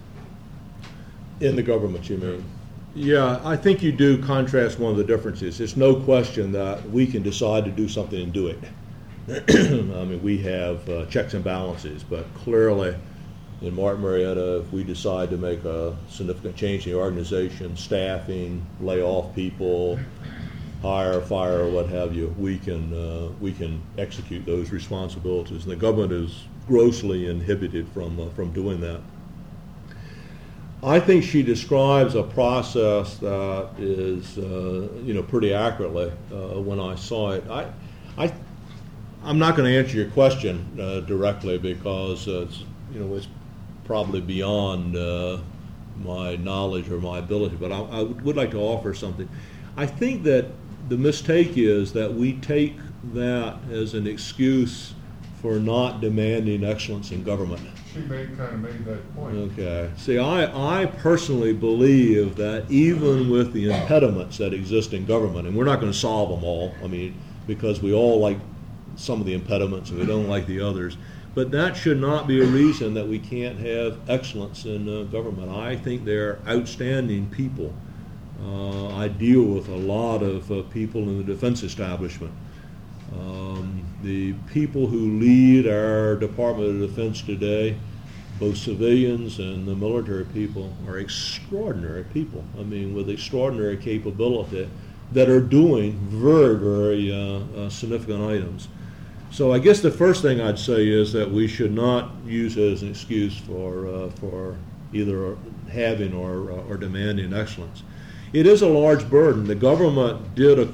In the government, you mean? Yeah, I think you do contrast one of the differences. It's no question that we can decide to do something and do it. I mean, we have checks and balances, but clearly in Martin Marietta, if we decide to make a significant change in the organization, staffing, lay off people, hire, fire, or what have you, we can execute those responsibilities. And the government is grossly inhibited from doing that. I think she describes a process that is, pretty accurately when I saw it. I'm not going to answer your question directly because it's probably beyond my knowledge or my ability, but I would like to offer something. I think that the mistake is that we take that as an excuse for not demanding excellence in government. She kind of made that point. Okay. See, I personally believe that even with the impediments that exist in government, and we're not going to solve them all, because we all like some of the impediments and we don't like the others, but that should not be a reason that we can't have excellence in government. I think they're outstanding people. I deal with a lot of people in the defense establishment. The people who lead our Department of Defense today, both civilians and the military people, are extraordinary people. With extraordinary capability that are doing very, very significant items. So I guess the first thing I'd say is that we should not use it as an excuse for either having or demanding excellence. It is a large burden. The government did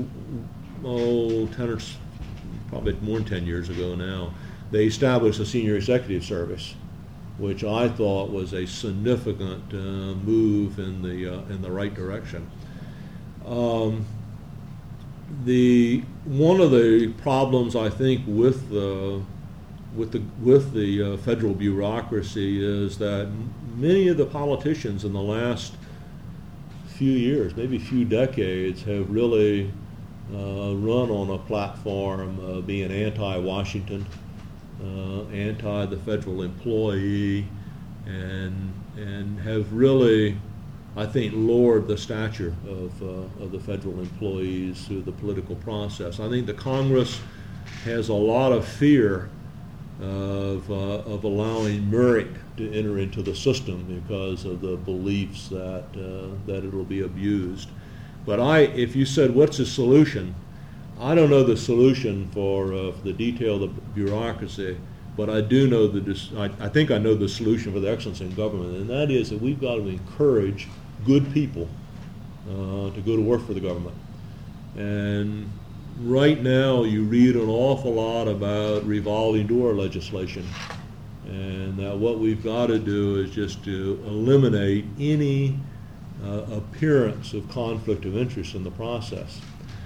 probably more than 10 years ago now, they established a senior executive service, which I thought was a significant move in the right direction. One of the problems I think with the federal bureaucracy is that many of the politicians in the last few years, maybe few decades, have really run on a platform of being anti-Washington, anti the federal employee, and have really, I think, lowered the stature of the federal employees through the political process. I think the Congress has a lot of fear of allowing merit to enter into the system because of the beliefs that it'll be abused. But if you said, what's the solution? I don't know the solution for the detail of the bureaucracy, but I do know I think I know the solution for the excellence in government, and that is that we've got to encourage good people to go to work for the government. And right now you read an awful lot about revolving door legislation, and that what we've got to do is just to eliminate any appearance of conflict of interest in the process.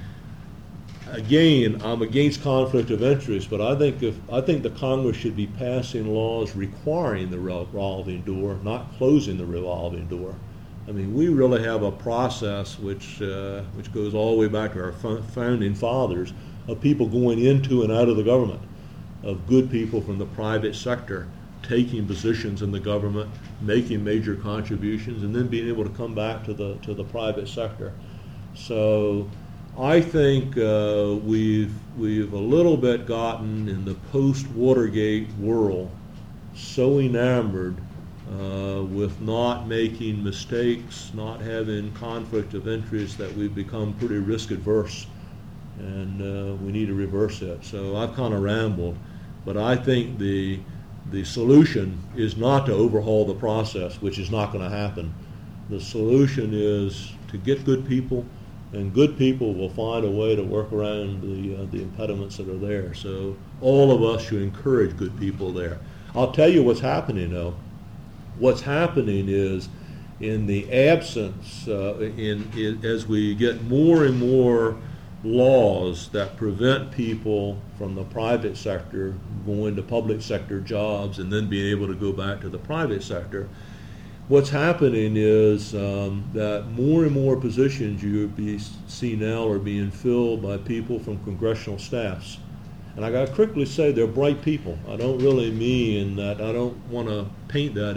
Again, I'm against conflict of interest, but I think the Congress should be passing laws requiring the revolving door, not closing the revolving door. We really have a process which goes all the way back to our founding fathers of people going into and out of the government, of good people from the private sector taking positions in the government, making major contributions, and then being able to come back to the private sector. So I think we've a little bit gotten in the post-Watergate world so enamored with not making mistakes, not having conflict of interest, that we've become pretty risk adverse, and we need to reverse it. So I've kind of rambled, but I think the solution is not to overhaul the process, which is not going to happen. The solution is to get good people, and good people will find a way to work around the impediments that are there. So all of us should encourage good people there. I'll tell you what's happening, though. What's happening is, in the absence, as we get more and more laws that prevent people from the private sector going to public sector jobs and then being able to go back to the private sector, what's happening is that more and more positions you see now are being filled by people from congressional staffs. And I got to quickly say they're bright people. I don't really mean that. I don't want to paint that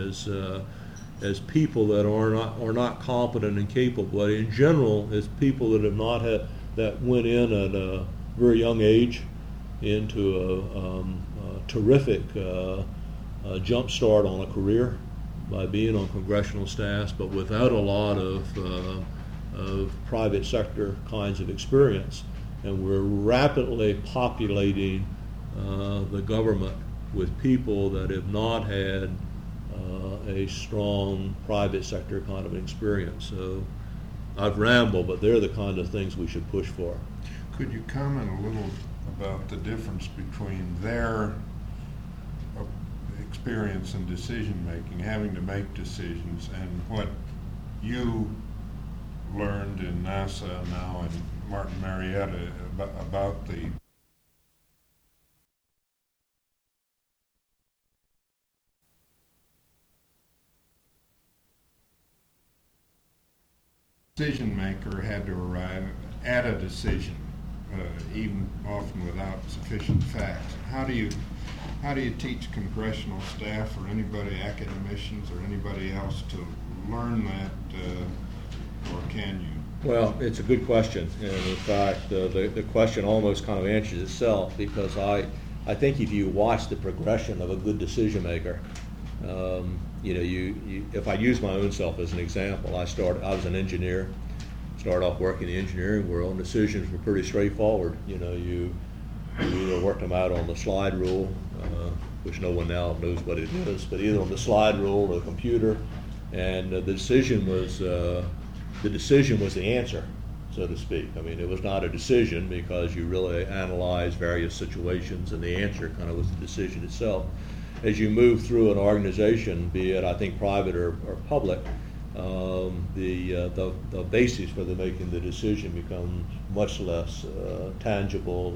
as people that are not competent and capable. But in general, as people that went in at a very young age into a terrific jump start on a career by being on congressional staffs, but without a lot of private sector kinds of experience. And we're rapidly populating the government with people that have not had a strong private sector kind of experience. So I've rambled, but they're the kind of things we should push for. Could you comment a little about the difference between their experience in decision making, having to make decisions, and what you learned in NASA now and Martin Marietta about the decision maker had to arrive at a decision, even often without sufficient facts. How do you teach congressional staff or anybody, academicians or anybody else, to learn that, or can you? Well, it's a good question, and in fact, the question almost kind of answers itself, because I think if you watch the progression of a good decision maker, if I use my own self as an example, I was an engineer, started off working in the engineering world, and decisions were pretty straightforward. You either worked them out on the slide rule, which no one now knows what it is, but either on the slide rule or the computer, and the decision was the answer, so to speak. I mean, it was not a decision because you really analyzed various situations, and the answer kind of was the decision itself. As you move through an organization, be it I think private or public, the basis for making the decision becomes much less tangible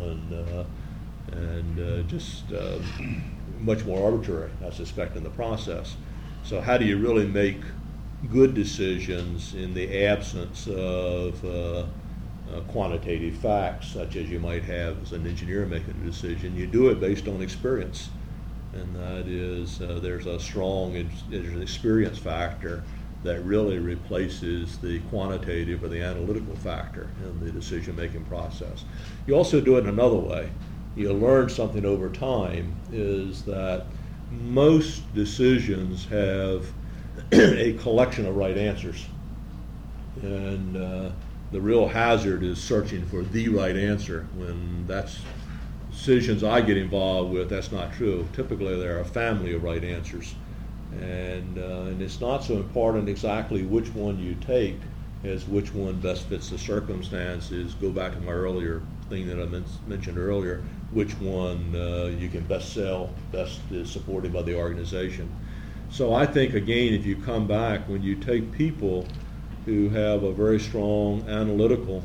and just much more arbitrary, I suspect, in the process. So how do you really make good decisions in the absence of quantitative facts, such as you might have as an engineer making a decision? You do it based on experience. And that is, there's an experience factor that really replaces the quantitative or the analytical factor in the decision-making process. You also do it in another way. You learn something over time, is that most decisions have a collection of right answers. And the real hazard is searching for the right answer when decisions I get involved with, that's not true. Typically, there are a family of right answers, and it's not so important exactly which one you take as which one best fits the circumstances. Go back to my earlier thing that I mentioned earlier, which one you can best sell, best is supported by the organization. So I think, again, if you come back, when you take people who have a very strong analytical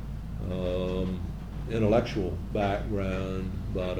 intellectual background, but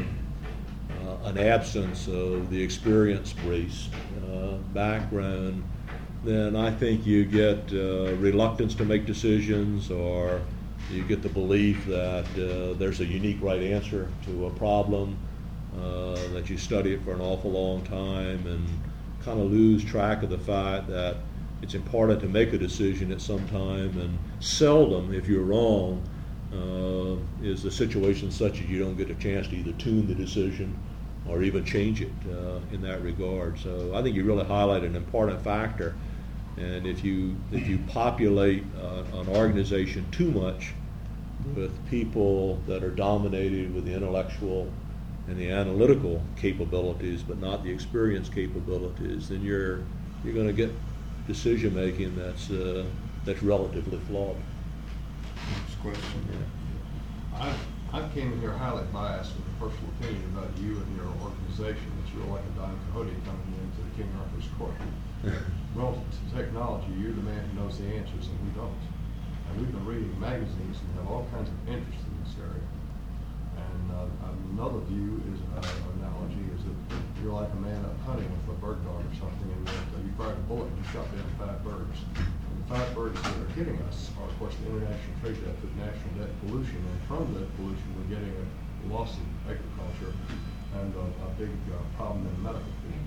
an absence of the experience-based background, then I think you get reluctance to make decisions, or you get the belief that there's a unique right answer to a problem, that you study it for an awful long time and kind of lose track of the fact that it's important to make a decision at some time, and seldom, if you're wrong, is the situation such that you don't get a chance to either tune the decision or even change it in that regard. So I think you really highlight an important factor. And if you populate an organization too much with people that are dominated with the intellectual and the analytical capabilities, but not the experience capabilities, then you're going to get decision making that's relatively flawed. Next question. Yeah. I came in here highly biased with a personal opinion about you and your organization. It's real like a Don Quixote coming into the King Arthur's court. Well, to technology, you're the man who knows the answers, and we don't. And we've been reading magazines and have all kinds of interest in this area. And another view is analogy is that you're like a man up hunting with a bird dog or something, and you fired a bullet and you shot down 5 birds. And the 5 birds that are hitting us are, of course, the international trade deficit, national debt, pollution, and from that pollution we're getting a loss of agriculture and a big problem in the medical field.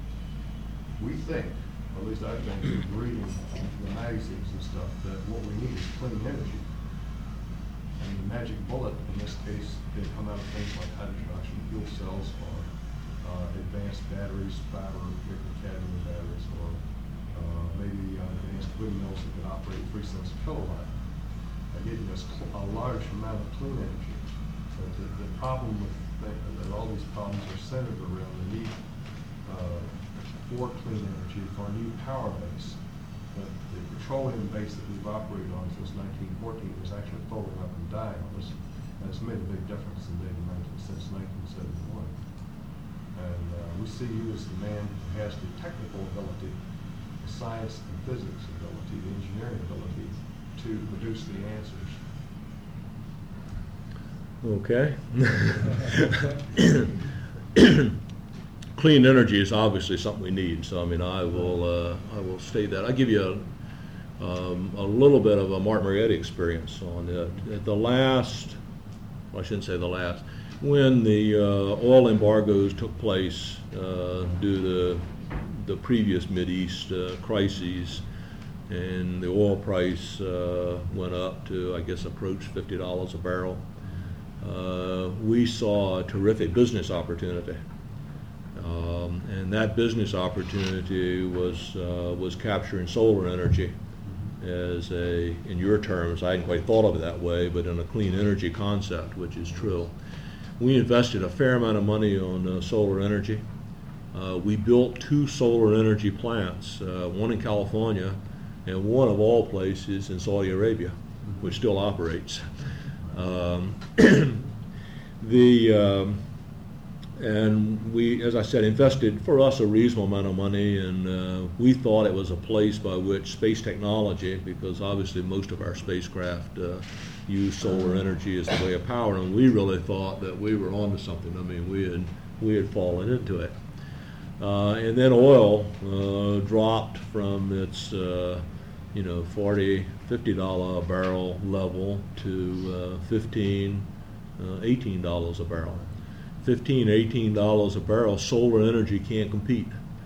We think, or at least I think, reading the magazines and stuff, that what we need is clean energy. And the magic bullet in this case did come out of things like hydrogen oxygen fuel cells, or advanced batteries, fiber, nickel cadmium batteries, or maybe advanced windmills that could operate 3 cents a kilowatt, giving us a large amount of clean energy. So the problem with that all these problems are centered around the need for clean energy, for a new power base. But the petroleum base that we've operated on since 1914 is actually folding up and dying on us. And it's made a big difference since 1971. And we see you as the man who has the technical ability, the science and physics ability, the engineering ability to produce the answers. Okay. Clean energy is obviously something we need. So I mean, I will state that. I'll give you a little bit of a Martin Marietta experience on it. At the last, well, I shouldn't say the last, when the oil embargoes took place due to the previous Mideast crises, and the oil price went up to, I guess, approach $50 a barrel. We saw a terrific business opportunity, and that business opportunity was capturing solar energy as a, in your terms, I hadn't quite thought of it that way, but in a clean energy concept, which is true. We invested a fair amount of money on solar energy. We built 2 solar energy plants, one in California and one of all places in Saudi Arabia, which still operates. And we, as I said, invested for us a reasonable amount of money, and we thought it was a place by which space technology, because obviously most of our spacecraft use solar energy as the way of power, and we really thought that we were onto something. I mean, we had fallen into it. And then oil dropped from its $40, $50 a barrel level to $15, $18 a barrel. $15, $18 a barrel, solar energy can't compete.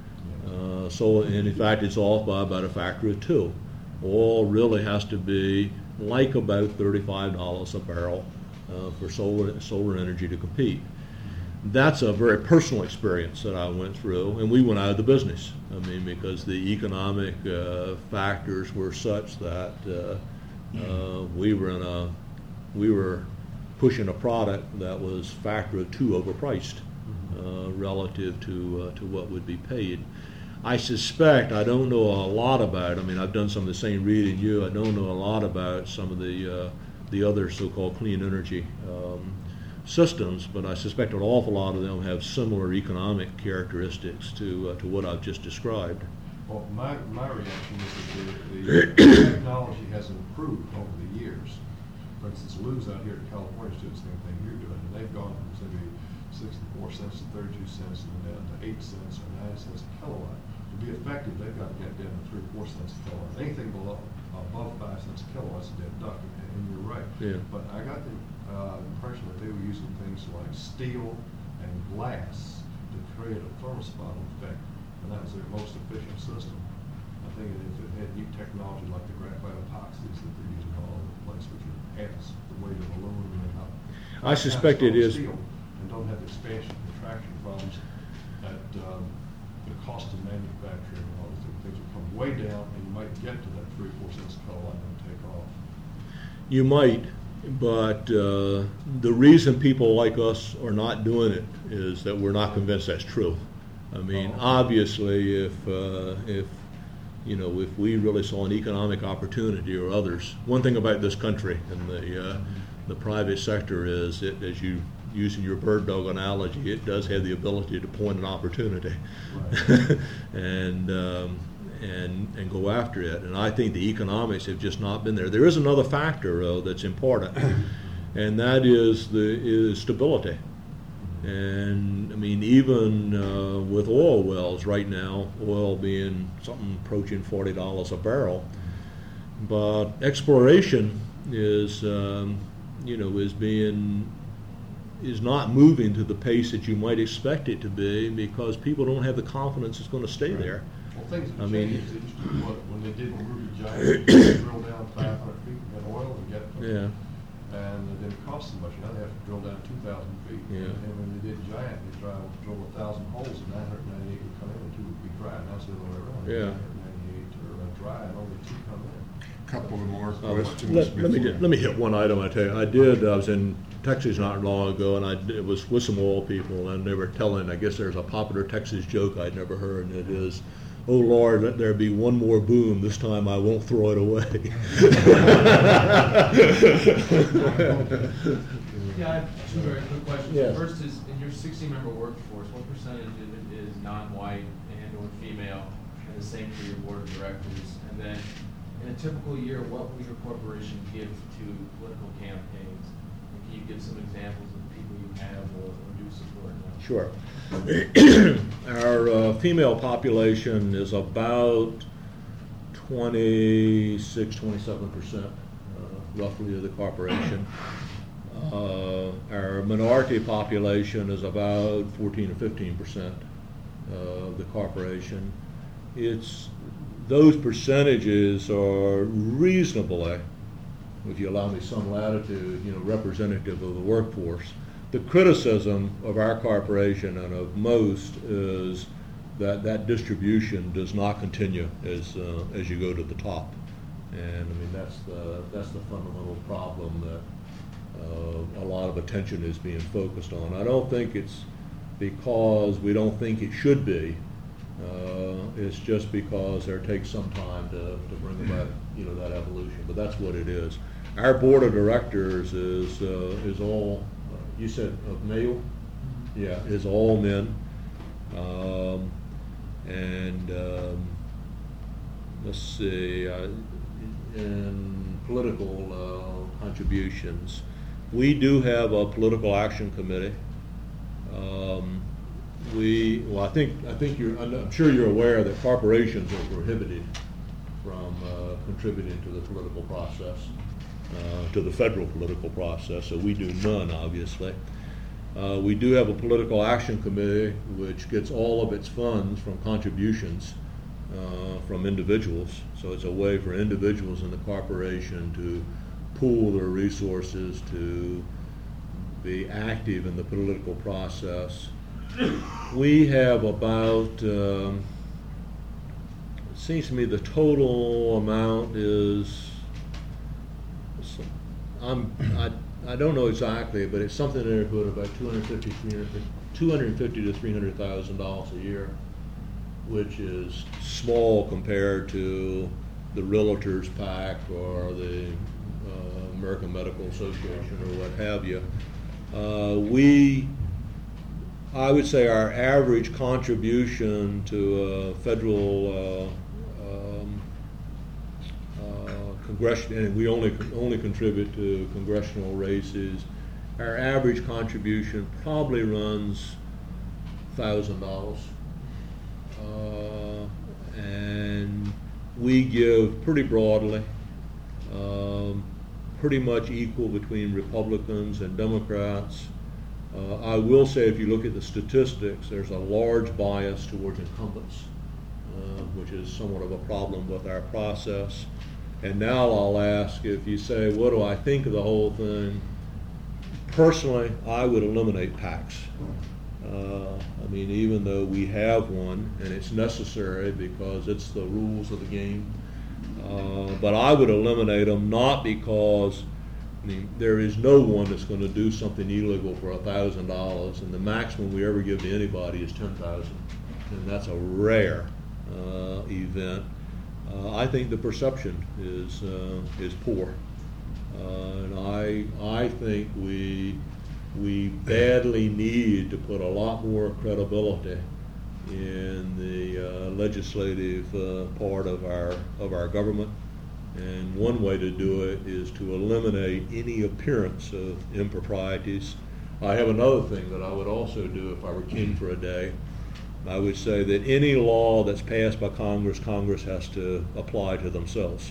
And in fact, it's off by about a factor of 2. Oil really has to be like about $35 a barrel for solar energy to compete. That's a very personal experience that I went through, and we went out of the business. I mean, because the economic factors were such that we were pushing a product that was factor of 2 overpriced relative to what would be paid. I suspect, I don't know a lot about, I mean, I've done some of the same reading you, I don't know a lot about some of the other so-called clean energy systems, but I suspect an awful lot of them have similar economic characteristics to what I've just described. Well, my reaction is that the technology has improved over the years. For instance, Lou's out here in California is doing the same thing you're doing, and they've gone from maybe 64 cents to 32 cents and then down to 8 cents or 9 cents a kilowatt. To be effective, they've got to get down to 3 or 4 cents a kilowatt. Anything above 5 cents a kilowatt is a dead duck, and you're right. Yeah. But I got the impression that they were using things like steel and glass to create a thermostat effect, and that was their most efficient system. I think if it had new technology like the graphite epoxies that they're using all over the place, which adds the weight of aluminum and up. I suspect it is. Steel and don't have expansion and contraction problems at the cost of manufacturing and all these different things will come way down, and you might get to that 3 or 4 cents a kilowatt and take off. You might, but the reason people like us are not doing it is that we're not convinced that's true. I mean, obviously, if we really saw an economic opportunity, or others, one thing about this country and the private sector is, it, as you using your bird dog analogy, it does have the ability to point an opportunity, right. and go after it. And I think the economics have just not been there. There is another factor, though, that's important, and that is stability. And I mean, even with oil wells right now, oil being something approaching $40 a barrel, but exploration is not moving to the pace that you might expect it to be, because people don't have the confidence it's going to stay there. Well, things have changed. They used to do when they did Ruby Giant, they drill down 500 feet and get oil and get it. Yeah. And it didn't cost so much. Now they have to drill down 2,000 feet. Yeah. And when they did Giant, they drilled 1,000 holes, and 998 would come in and 2 would be dry. Now it's the other way around. Yeah. 998 are dry and only 2 come in. Couple of more Let questions. me hit one item. I tell you, I was in Texas not long ago, and it was with some oil people, and they were telling, I guess there's a popular Texas joke I'd never heard, and it is, "Oh Lord, let there be one more boom. This time I won't throw it away." Yeah, I have two very quick questions. Yes. First is, in your 60-member workforce, what percentage of it is non-white and/or female, and the same for your board of directors? And then, in a typical year, what will your corporation give to political campaigns? And can you give some examples of the people you have or do support now? Sure. Our female population is about 26-27%, roughly, of the corporation. Our minority population is about 14 or 15% of the corporation. Those percentages are reasonably, if you allow me some latitude, representative of the workforce. The criticism of our corporation and of most is that distribution does not continue as you go to the top, and I mean that's the fundamental problem that a lot of attention is being focused on. I don't think it's because we don't think it should be. It's just because there takes some time to bring about that evolution. But that's what it is. Our board of directors is all you said of male, yeah, is all men, and let's see, in political contributions. We do have a political action committee. I'm sure you're aware that corporations are prohibited from contributing to the political process, to the federal political process. So we do none, obviously. We do have a political action committee which gets all of its funds from contributions from individuals. So it's a way for individuals in the corporation to pool their resources to be active in the political process. We have about, it seems to me the total amount is, I don't know exactly, but it's something in the neighborhood of about $250,000 to $300,000 a year, which is small compared to the Realtors PAC or the American Medical Association or what have you. I would say our average contribution to federal congressional, and we only contribute to congressional races. Our average contribution probably runs $1,000, and we give pretty broadly. Pretty much equal between Republicans and Democrats. I will say, if you look at the statistics, there's a large bias towards incumbents, which is somewhat of a problem with our process. And now I'll ask, if you say, what do I think of the whole thing? Personally, I would eliminate PACs. I mean, even though we have one, and it's necessary because it's the rules of the game, but I would eliminate them, not because there is no one that's going to do something illegal for $1,000, and the maximum we ever give to anybody is $10,000, and that's a rare event. I think the perception is poor, and I think we badly need to put a lot more credibility in the legislative part of our government, and one way to do it is to eliminate any appearance of improprieties. I have another thing that I would also do if I were king for a day. I would say that any law that's passed by Congress has to apply to themselves.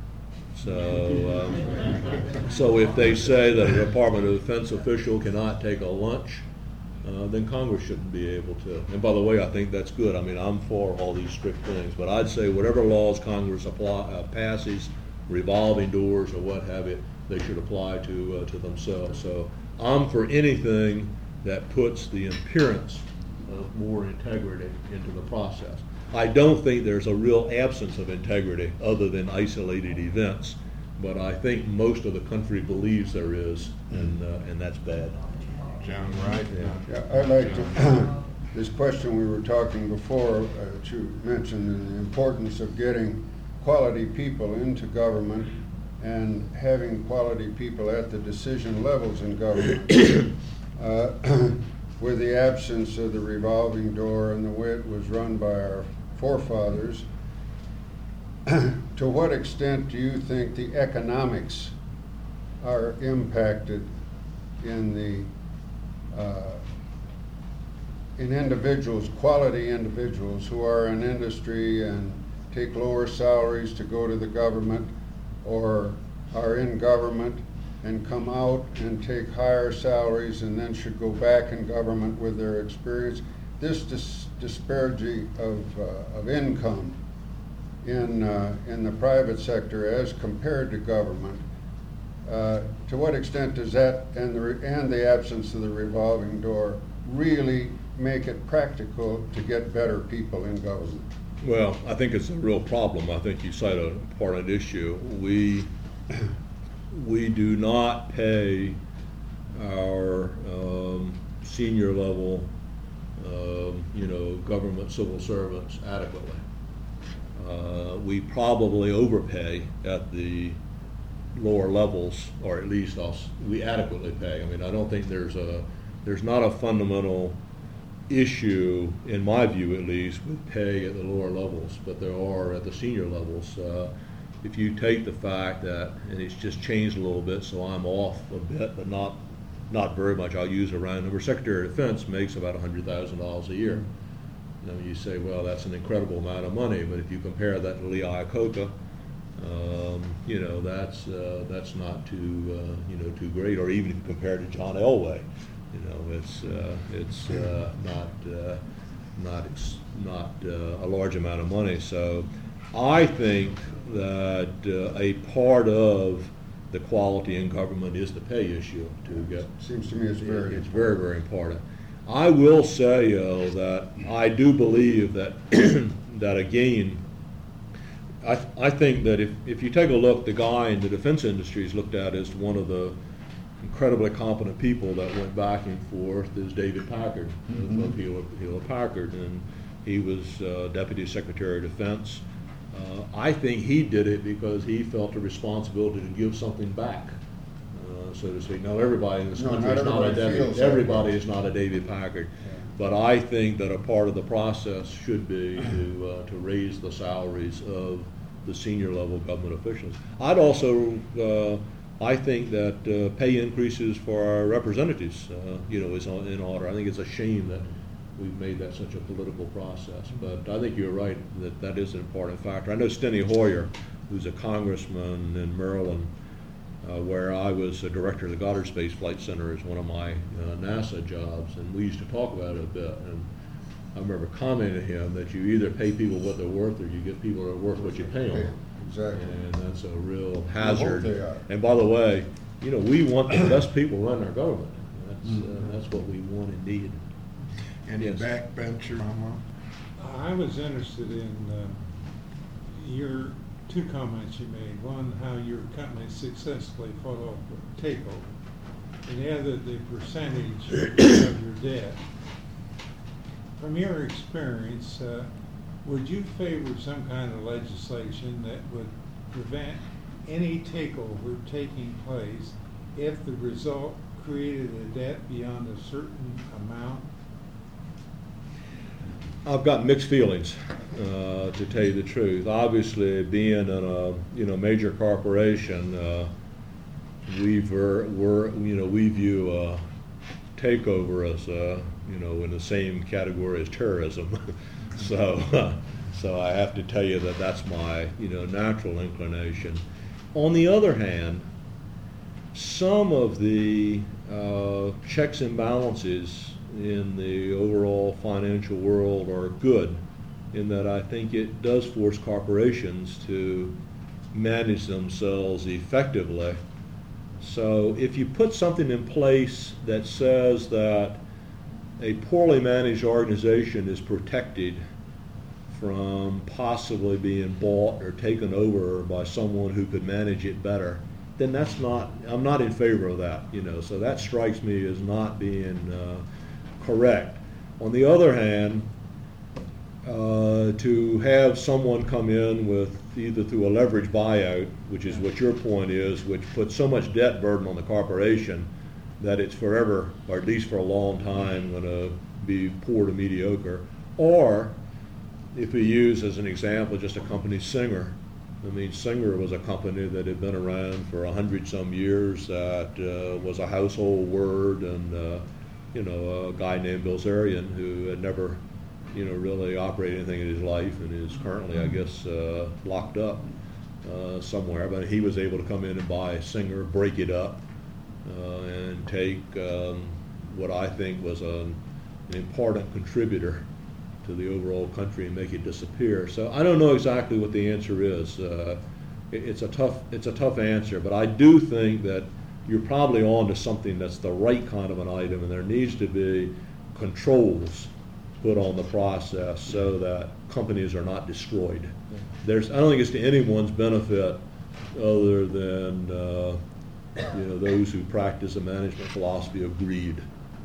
So if they say that a Department of Defense official cannot take a lunch, then Congress shouldn't be able to. And by the way, I think that's good. I mean, I'm for all these strict things, but I'd say whatever laws Congress passes, revolving doors or what have you, they should apply to themselves. So I'm for anything that puts the appearance of more integrity into the process. I don't think there's a real absence of integrity other than isolated events, but I think most of the country believes there is, and that's bad. John Wright? Yeah, I'd like to, this question we were talking before, that you mentioned, the importance of getting quality people into government and having quality people at the decision levels in government. With the absence of the revolving door and the way it was run by our forefathers, to what extent do you think the economics are impacted in individuals, quality individuals who are in industry and take lower salaries to go to the government, or are in government and come out and take higher salaries and then should go back in government with their experience? This disparity of income in the private sector as compared to government, to what extent does that and the absence of the revolving door really make it practical to get better people in government? Well, I think it's a real problem. I think you cite an important issue. We do not pay our senior level, government civil servants adequately. We probably overpay at the lower levels, or at least we adequately pay. I mean, I don't think there's not a fundamental issue, in my view at least, with pay at the lower levels, but there are at the senior levels. If you take the fact that, and it's just changed a little bit, so I'm off a bit, but not very much. I'll use a round number. Secretary of Defense makes about $100,000 a year. Now you say, well, that's an incredible amount of money, but if you compare that to Lee Iacocca, that's not too great. Or even if you compare it to John Elway, it's not a large amount of money. So I think that a part of the quality in government is the pay issue. Seems to me it's very very important. I will say that I do believe that that again, I think that if you take a look, the guy in the defense industry is looked at as one of the incredibly competent people that went back and forth is David Packard, of Hewlett Packard, and he was Deputy Secretary of Defense. I think he did it because he felt a responsibility to give something back, so to speak. Now, everybody in this country is not a David Packard, but I think that a part of the process should be to raise the salaries of the senior level government officials. I'd also, I think that pay increases for our representatives, is in order. I think it's a shame that we've made that such a political process, but I think you're right that is an important factor. I know Steny Hoyer, who's a congressman in Maryland, where I was a director of the Goddard Space Flight Center, is one of my NASA jobs, and we used to talk about it a bit. And I remember commenting to him that you either pay people what they're worth, or you get people that are worth what you pay them. Exactly. And that's a real hazard. They are. And by the way, we want the best people running our government. That's what we want and need. Any Yes. backbencher, Mama? I was interested in your two comments you made. One, how your company successfully fought off a takeover, and the other, the percentage of your debt. From your experience, would you favor some kind of legislation that would prevent any takeover taking place if the result created a debt beyond a certain amount? I've got mixed feelings, to tell you the truth. Obviously, being in a major corporation, we view a takeover as in the same category as terrorism. So I have to tell you that that's my natural inclination. On the other hand, some of the checks and balances in the overall financial world are good, in that I think it does force corporations to manage themselves effectively. So if you put something in place that says that a poorly managed organization is protected from possibly being bought or taken over by someone who could manage it better, then I'm not in favor of that, so that strikes me as not being correct. On the other hand, to have someone come in with either through a leverage buyout, which is what your point is, which puts so much debt burden on the corporation that it's forever, or at least for a long time, going to be poor to mediocre, or if we use as an example just a company, Singer. I mean, Singer was a company that had been around for 100-some years, that was a household word, and a guy named Bilzerian who had never, really operated anything in his life and is currently, I guess, locked up somewhere. But he was able to come in and buy Singer, break it up, and take what I think was an important contributor to the overall country and make it disappear. So I don't know exactly what the answer is. It's a tough answer, but I do think that you're probably on to something that's the right kind of an item, and there needs to be controls put on the process so that companies are not destroyed. I don't think it's to anyone's benefit other than those who practice a management philosophy of greed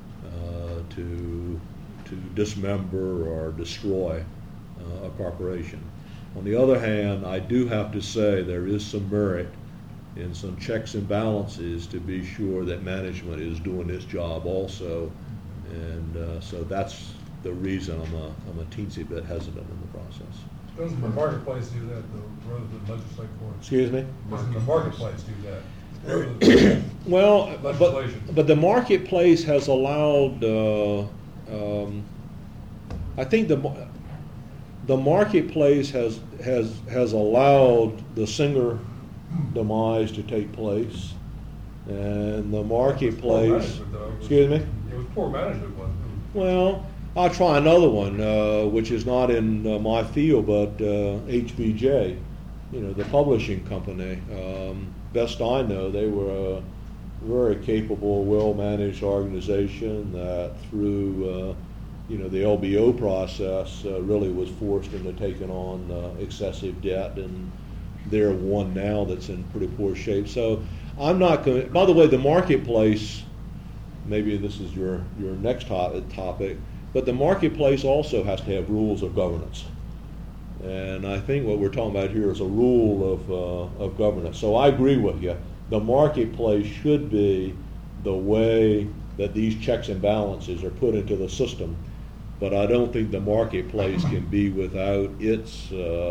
to dismember or destroy a corporation. On the other hand, I do have to say there is some merit in some checks and balances to be sure that management is doing its job also, and so that's the reason I'm a teensy bit hesitant in the process. Doesn't the marketplace do that though, rather than legislative board? Excuse me? Doesn't the marketplace do that? Rather than Well, legislation? but the marketplace has allowed. I think the marketplace has allowed the Singer demise to take place, and the marketplace. Excuse me? It was poor management, wasn't it? Well, I'll try another one, which is not in my field, but HVJ, the publishing company. Best I know, they were a very capable, well-managed organization that through the LBO process really was forced into taking on excessive debt, and they're one now that's in pretty poor shape. So I'm not going to, by the way, the marketplace, maybe this is your next topic, but the marketplace also has to have rules of governance. And I think what we're talking about here is a rule of governance. So I agree with you. The marketplace should be the way that these checks and balances are put into the system, but I don't think the marketplace can be without its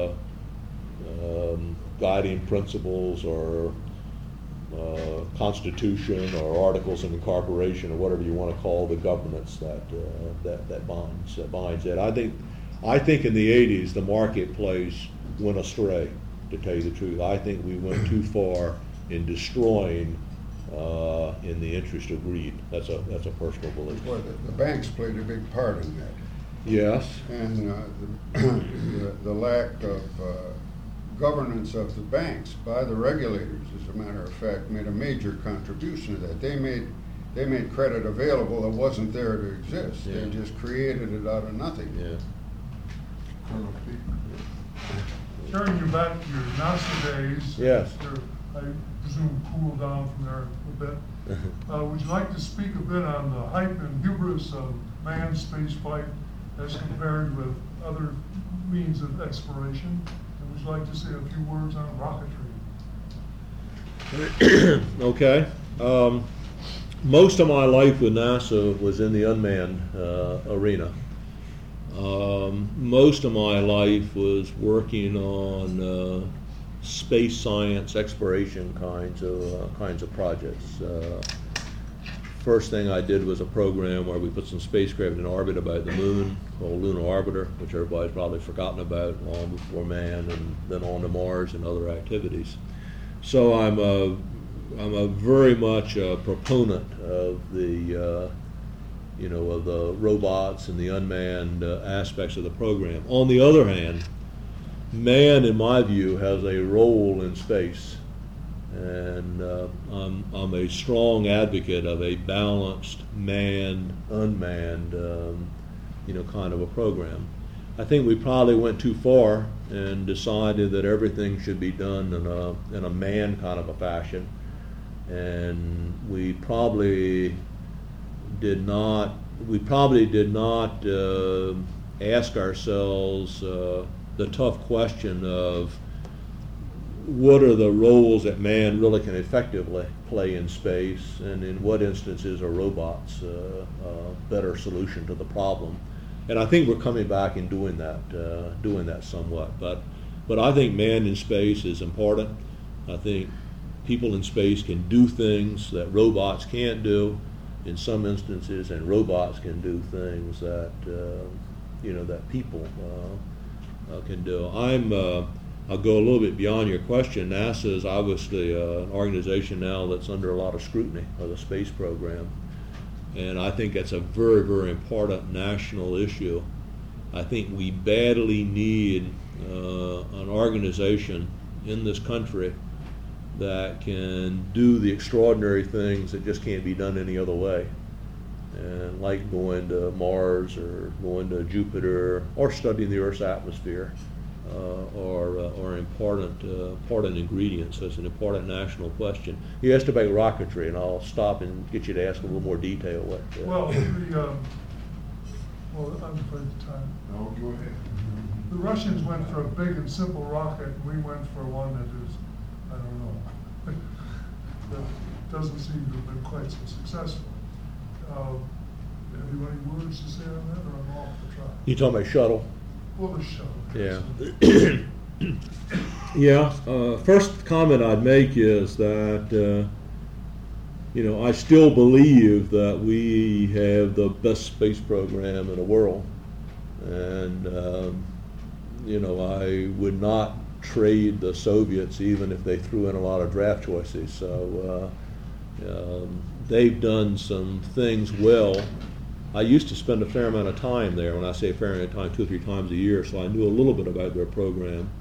guiding principles or constitution or articles of incorporation or whatever you want to call the governance that binds it. I think in the 80s the marketplace went astray, to tell you the truth. I think we went too far in destroying in the interest of greed. That's a personal belief. Well, the banks played a big part in that. Yes. And the lack of governance of the banks by the regulators, as a matter of fact, made a major contribution to that. They made credit available that wasn't there to exist. Yeah. They just created it out of nothing. Yeah. Carrying you back to your NASA days. Yes. I presume cooled down from there a bit. Would you like to speak a bit on the hype and hubris of manned spaceflight as compared with other means of exploration? And would you like to say a few words on rocketry? Okay. Most of my life with NASA was in the unmanned arena. Most of my life was working on space science exploration kinds of projects. First thing I did was a program where we put some spacecraft in orbit about the moon called Lunar Orbiter, which everybody's probably forgotten about long before man, and then on to Mars and other activities. So I'm a very much a proponent of the of the robots and the unmanned aspects of the program. On the other hand, man, in my view, has a role in space, and I'm a strong advocate of a balanced manned, unmanned, kind of a program. I think we probably went too far and decided that everything should be done in a man kind of a fashion, and we probably did not ask ourselves the tough question of what are the roles that man really can effectively play in space, and in what instances are robots a better solution to the problem. And I think we're coming back and doing that somewhat. But I think man in space is important. I think people in space can do things that robots can't do in some instances, and robots can do things that that people can do. I'll go a little bit beyond your question. NASA is obviously an organization now that's under a lot of scrutiny of the space program, and I think that's a very, very important national issue. I think we badly need an organization in this country that can do the extraordinary things that just can't be done any other way. And like going to Mars or going to Jupiter or studying the Earth's atmosphere are important ingredients. That's an important national question. You asked about rocketry, and I'll stop and get you to ask a little more detail. Well, I'm afraid of time. No, go ahead. The Russians went for a big and simple rocket, and we went for one that is, I don't know, that doesn't seem to have been quite so successful. Have you any words to say on that, or I'm off the track? You talking about shuttle? Well, the shuttle. Yeah. Yeah. First comment I'd make is that I still believe that we have the best space program in the world, and I would not trade the Soviets even if they threw in a lot of draft choices. So they've done some things well. I used to spend a fair amount of time there. When I say a fair amount of time, 2 or 3 times a year, so I knew a little bit about their program.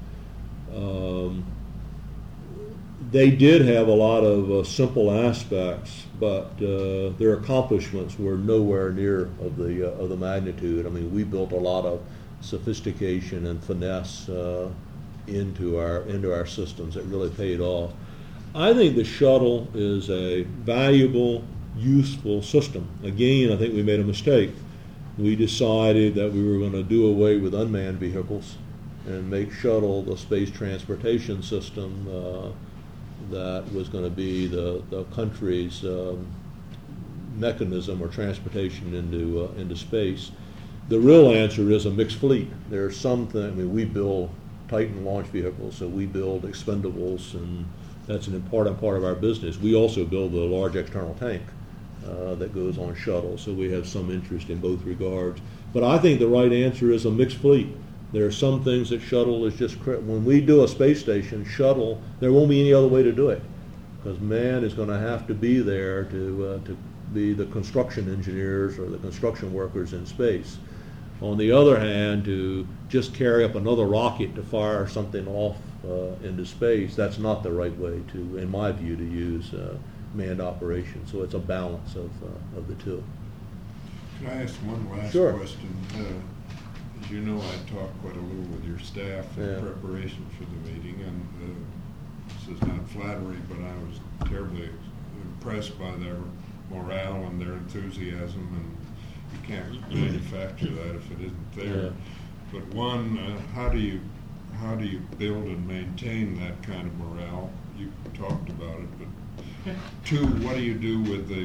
They did have a lot of simple aspects, but their accomplishments were nowhere near of the magnitude. I mean, we built a lot of sophistication and finesse into our systems that really paid off. I think the shuttle is a valuable, useful system. Again, I think we made a mistake. We decided that we were going to do away with unmanned vehicles and make shuttle the space transportation system that was going to be the country's mechanism or transportation into space. The real answer is a mixed fleet. There's something, we build Titan launch vehicles, so we build expendables, and that's an important part of our business. We also build the large external tank that goes on shuttle, so we have some interest in both regards. But I think the right answer is a mixed fleet. There are some things that shuttle is just when we do a space station, shuttle, there won't be any other way to do it, because man is going to have to be there to be the construction engineers or the construction workers in space. On the other hand, to just carry up another rocket to fire something off into space, that's not the right way to, in my view, to use manned operations. So it's a balance of the two. Can I ask one last Sure. question? As you know, I talked quite a little with your staff in preparation for the meeting, and this is not flattery, but I was terribly impressed by their morale and their enthusiasm, and you can't manufacture that if it isn't there. Yeah. But one, how do you build and maintain that kind of morale? You talked about it, but two, what do you do with the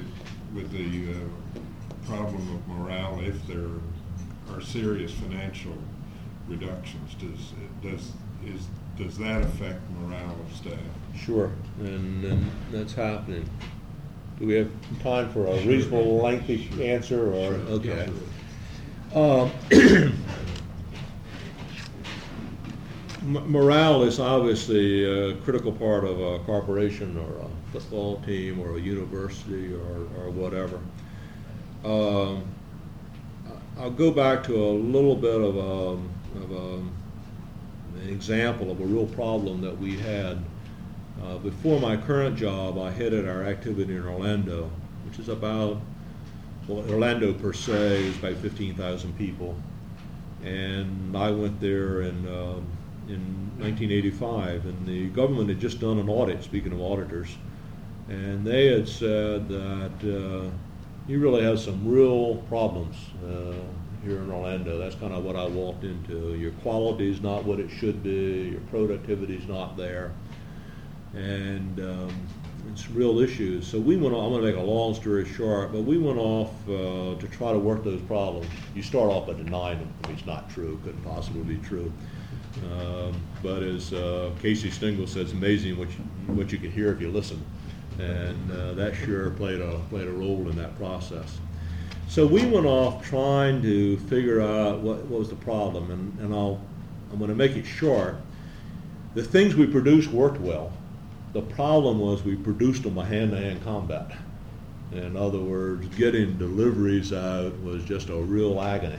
problem of morale if there are serious financial reductions? Does that affect morale of staff? Sure, and that's happening. Do we have time for a reasonable lengthy answer? Or okay. Morale is obviously a critical part of a corporation or a football team or a university or whatever. I'll go back to a little bit of an example of a real problem that we had. Before my current job, I headed our activity in Orlando, which is Orlando per se is about 15,000 people. And I went there in 1985, and the government had just done an audit, speaking of auditors, and they had said that you really have some real problems here in Orlando. That's kind of what I walked into. Your quality is not what it should be, your productivity is not there, and it's real issues. So we went off, I'm going to make a long story short, but we went off to try to work those problems. You start off by denying them. I mean, it's not true, couldn't possibly be true. But as Casey Stengel says, it's amazing what you can hear if you listen. And that sure played a role in that process. So we went off trying to figure out what was the problem, and I'm going to make it short. The things we produced worked well. The problem was we produced them by hand-to-hand combat. In other words, getting deliveries out was just a real agony.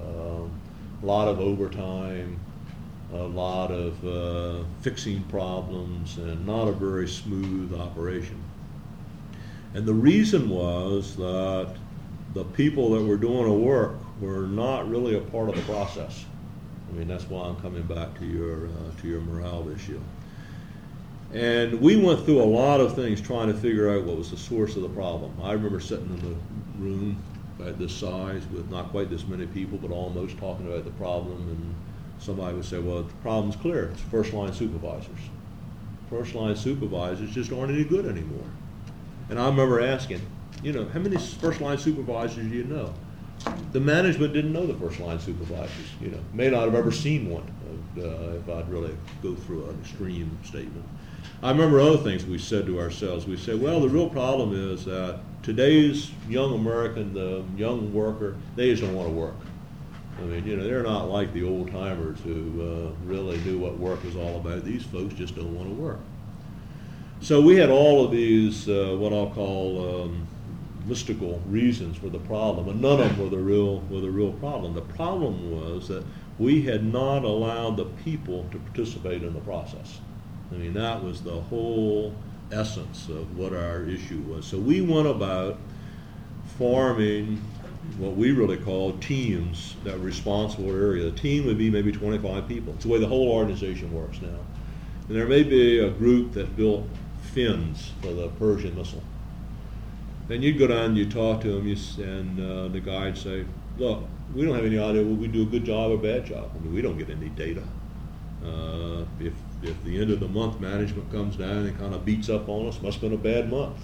A lot of overtime, a lot of fixing problems, and not a very smooth operation. And the reason was that the people that were doing the work were not really a part of the process. I mean, that's why I'm coming back to your morale issue. And we went through a lot of things trying to figure out what was the source of the problem. I remember sitting in the room at this size with not quite this many people, but almost talking about the problem, and somebody would say, well, the problem's clear. It's first-line supervisors. First-line supervisors just aren't any good anymore. And I remember asking, how many first-line supervisors do you know? The management didn't know the first-line supervisors. May not have ever seen one if I'd really go through an extreme statement. I remember other things we said to ourselves. We said, well, the real problem is that today's young American, the young worker, they just don't want to work. I mean, they're not like the old-timers who really knew what work was all about. These folks just don't want to work. So we had all of these, what I'll call mystical reasons for the problem, and none of them were the real problem. The problem was that we had not allowed the people to participate in the process. I mean, that was the whole essence of what our issue was. So we went about forming what we really called teams that were responsible area. The team would be maybe 25 people. It's the way the whole organization works now. And there may be a group that built fins for the Persian missile. Then you'd go down and you'd talk to them, and the guy would say, look, we don't have any idea whether we do a good job or a bad job. I mean, we don't get any data. If the end of the month management comes down and kind of beats up on us, must have been a bad month.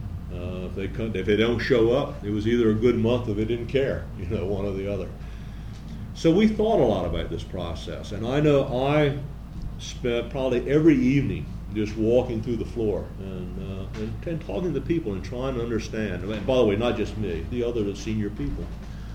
If they don't show up, it was either a good month or they didn't care, one or the other. So we thought a lot about this process, and I know I spent probably every evening just walking through the floor and talking to people and trying to understand. And by the way, not just me, the other senior people.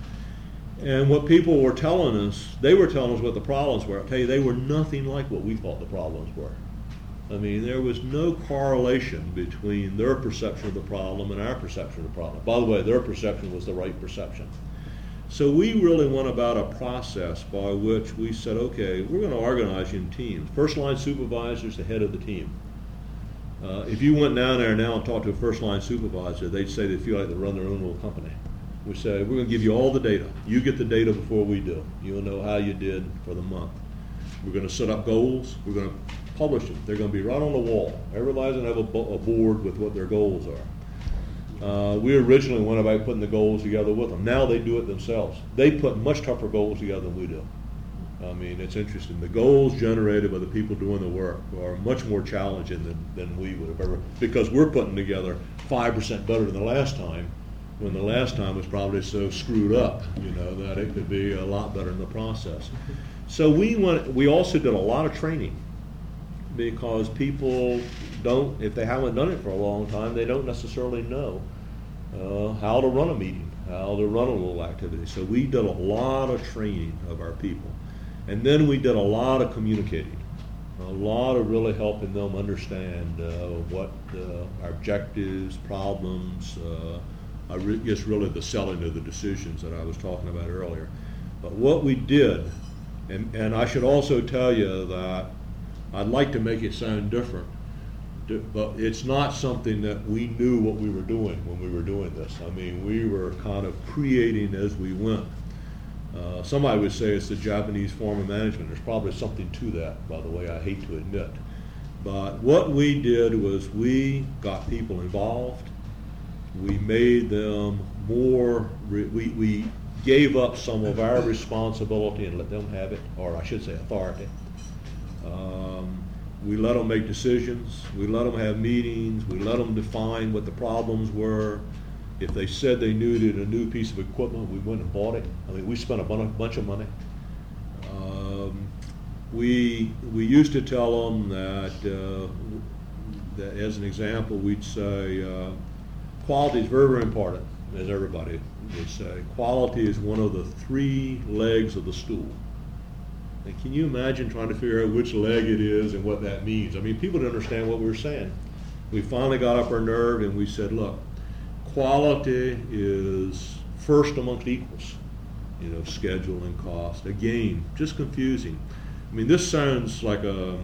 And what people were telling us, they were telling us what the problems were. I'll tell you, they were nothing like what we thought the problems were. I mean, there was no correlation between their perception of the problem and our perception of the problem. By the way, their perception was the right perception. So we really went about a process by which we said, okay, we're going to organize you in teams. First-line supervisors, the head of the team. If you went down there now and talked to a first-line supervisor, they'd say they feel like they run their own little company. We say, we're going to give you all the data. You get the data before we do. You'll know how you did for the month. We're going to set up goals. We're going to publish them. They're going to be right on the wall. Everybody's going to have a board with what their goals are. We originally went about putting the goals together with them. Now they do it themselves. They put much tougher goals together than we do. I mean, it's interesting. The goals generated by the people doing the work are much more challenging than we would have ever, because we're putting together 5% better than the last time, when the last time was probably so screwed up, that it could be a lot better in the process. So we also did a lot of training, because people don't, if they haven't done it for a long time, they don't necessarily know how to run a meeting, how to run a little activity. So we did a lot of training of our people. And then we did a lot of communicating, a lot of really helping them understand what our objectives, problems, I guess really the selling of the decisions that I was talking about earlier. But what we did, and I should also tell you that I'd like to make it sound different, but it's not something that we knew what we were doing when we were doing this. I mean, we were kind of creating as we went. Somebody would say it's the Japanese form of management. There's probably something to that, by the way, I hate to admit. But what we did was we got people involved. We made them more, we gave up some of our responsibility and let them have it, or I should say authority. We let them make decisions. We let them have meetings. We let them define what the problems were. If they said they needed a new piece of equipment, we went and bought it. I mean, we spent a bunch of money. We used to tell them that as an example, we'd say quality is very, very important, as everybody would say. Quality is one of the 3 legs of the stool. And can you imagine trying to figure out which leg it is and what that means? I mean, people didn't understand what we were saying. We finally got up our nerve and we said, look, quality is first amongst equals, schedule and cost. Again, just confusing. I mean, this sounds like an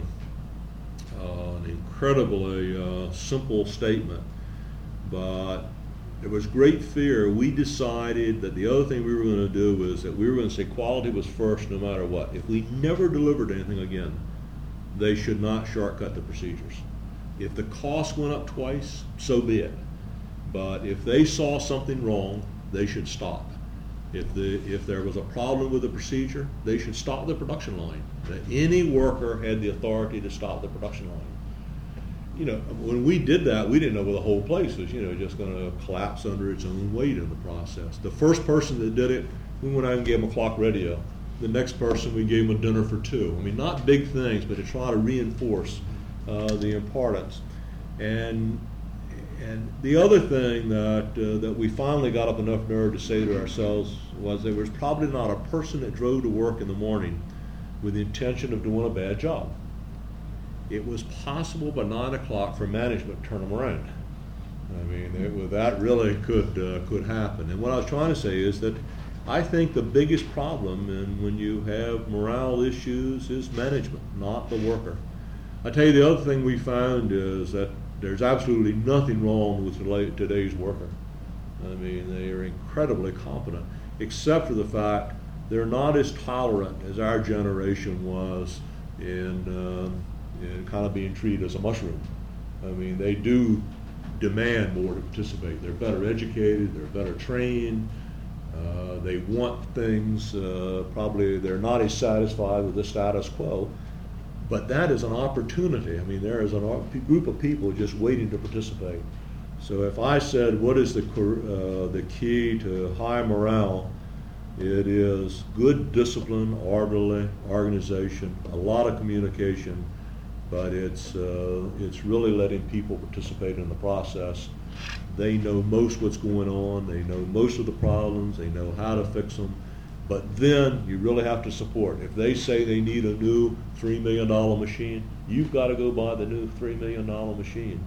incredibly simple statement, but there was great fear. We decided that the other thing we were going to do was that we were going to say quality was first no matter what. If we never delivered anything again, they should not shortcut the procedures. If the cost went up twice, so be it. But if they saw something wrong, they should stop. If there was a problem with the procedure, they should stop the production line. That any worker had the authority to stop the production line. When we did that, we didn't know whether the whole place was, just going to collapse under its own weight in the process. The first person that did it, we went out and gave them a clock radio. The next person, we gave them a dinner for 2. I mean, not big things, but to try to reinforce the importance. And the other thing that we finally got up enough nerve to say to ourselves was there was probably not a person that drove to work in the morning with the intention of doing a bad job. It was possible by 9 o'clock for management to turn them around. I mean, that really could happen. And what I was trying to say is that I think the biggest problem when you have morale issues is management, not the worker. I tell you, the other thing we found is that there's absolutely nothing wrong with today's worker. I mean, they are incredibly competent, except for the fact they're not as tolerant as our generation was in kind of being treated as a mushroom. I mean, they do demand more to participate. They're better educated, they're better trained, they want things, probably they're not as satisfied with the status quo, but that is an opportunity. I mean, there is a group of people just waiting to participate. So if I said, what is the key to high morale, it is good discipline, orderly organization, a lot of communication, but it's really letting people participate in the process. They know most what's going on, they know most of the problems, they know how to fix them, but then you really have to support. If they say they need a new $3 million machine, you've got to go buy the new $3 million machine.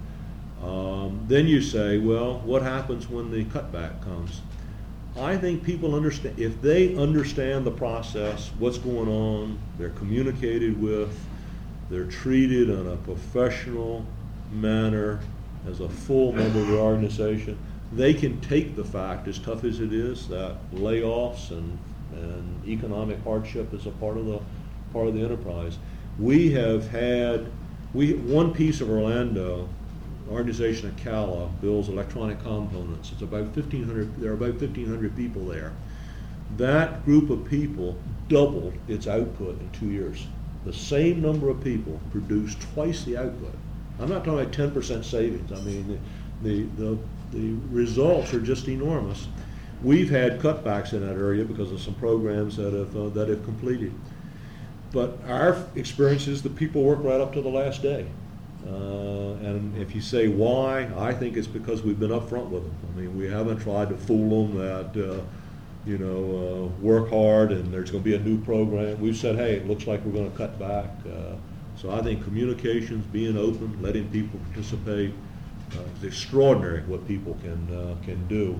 Then you say, well, what happens when the cutback comes? I think people understand, if they understand the process, what's going on, they're communicated with, they're treated in a professional manner as a full member of the organization, they can take the fact, as tough as it is, that layoffs and economic hardship is a part of the enterprise. We have had, one piece of Orlando, organization at CALA builds electronic components. It's about 1,500. There are about 1,500 people there. That group of people doubled its output in 2 years. The same number of people produced twice the output. I'm not talking about 10% savings. I mean, the results are just enormous. We've had cutbacks in that area because of some programs that have completed. But our experience is that people work right up to the last day. And if you say why, I think it's because we've been upfront with them. I mean, we haven't tried to fool them that, work hard and there's going to be a new program. We've said, hey, it looks like we're going to cut back. So I think communications, being open, letting people participate, is extraordinary what people can do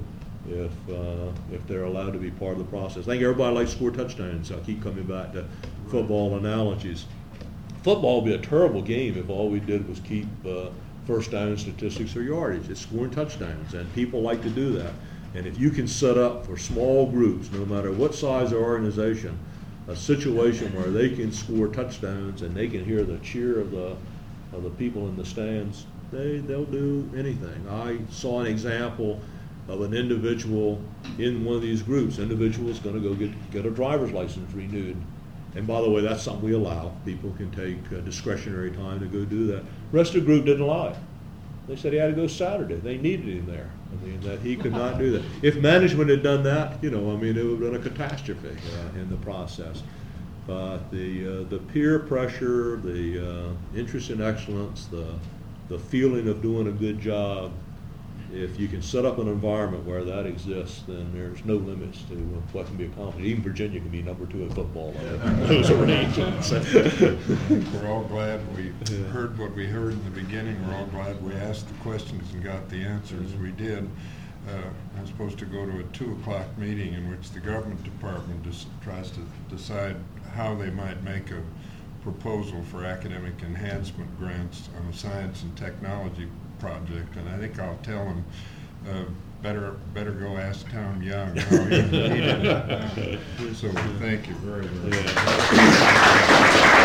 if they're allowed to be part of the process. I think everybody likes to score touchdowns. I keep coming back to football analogies. Football would be a terrible game if all we did was keep first down statistics or yardage. It's scoring touchdowns, and people like to do that. And if you can set up for small groups, no matter what size of organization, a situation where they can score touchdowns and they can hear the cheer of the people in the stands, they'll do anything. I saw an example of an individual in one of these groups. Individual's going to go get a driver's license renewed. And by the way, that's something we allow. People can take discretionary time to go do that. The rest of the group didn't allow it. They said he had to go Saturday. They needed him there. I mean, that he could not do that. If management had done that, it would have been a catastrophe in the process. But the peer pressure, the interest in excellence, the feeling of doing a good job, if you can set up an environment where that exists, then there's no limits to what can be accomplished. Even Virginia can be number 2 in football. Those arrangements. We're all glad we heard what we heard in the beginning. We're all glad we asked the questions and got the answers we did. I'm supposed to go to a 2 o'clock meeting in which the government department just tries to decide how they might make a proposal for academic enhancement grants on a science and technology project, and I think I'll tell them better go ask Tom Young how he did it. So thank you very much.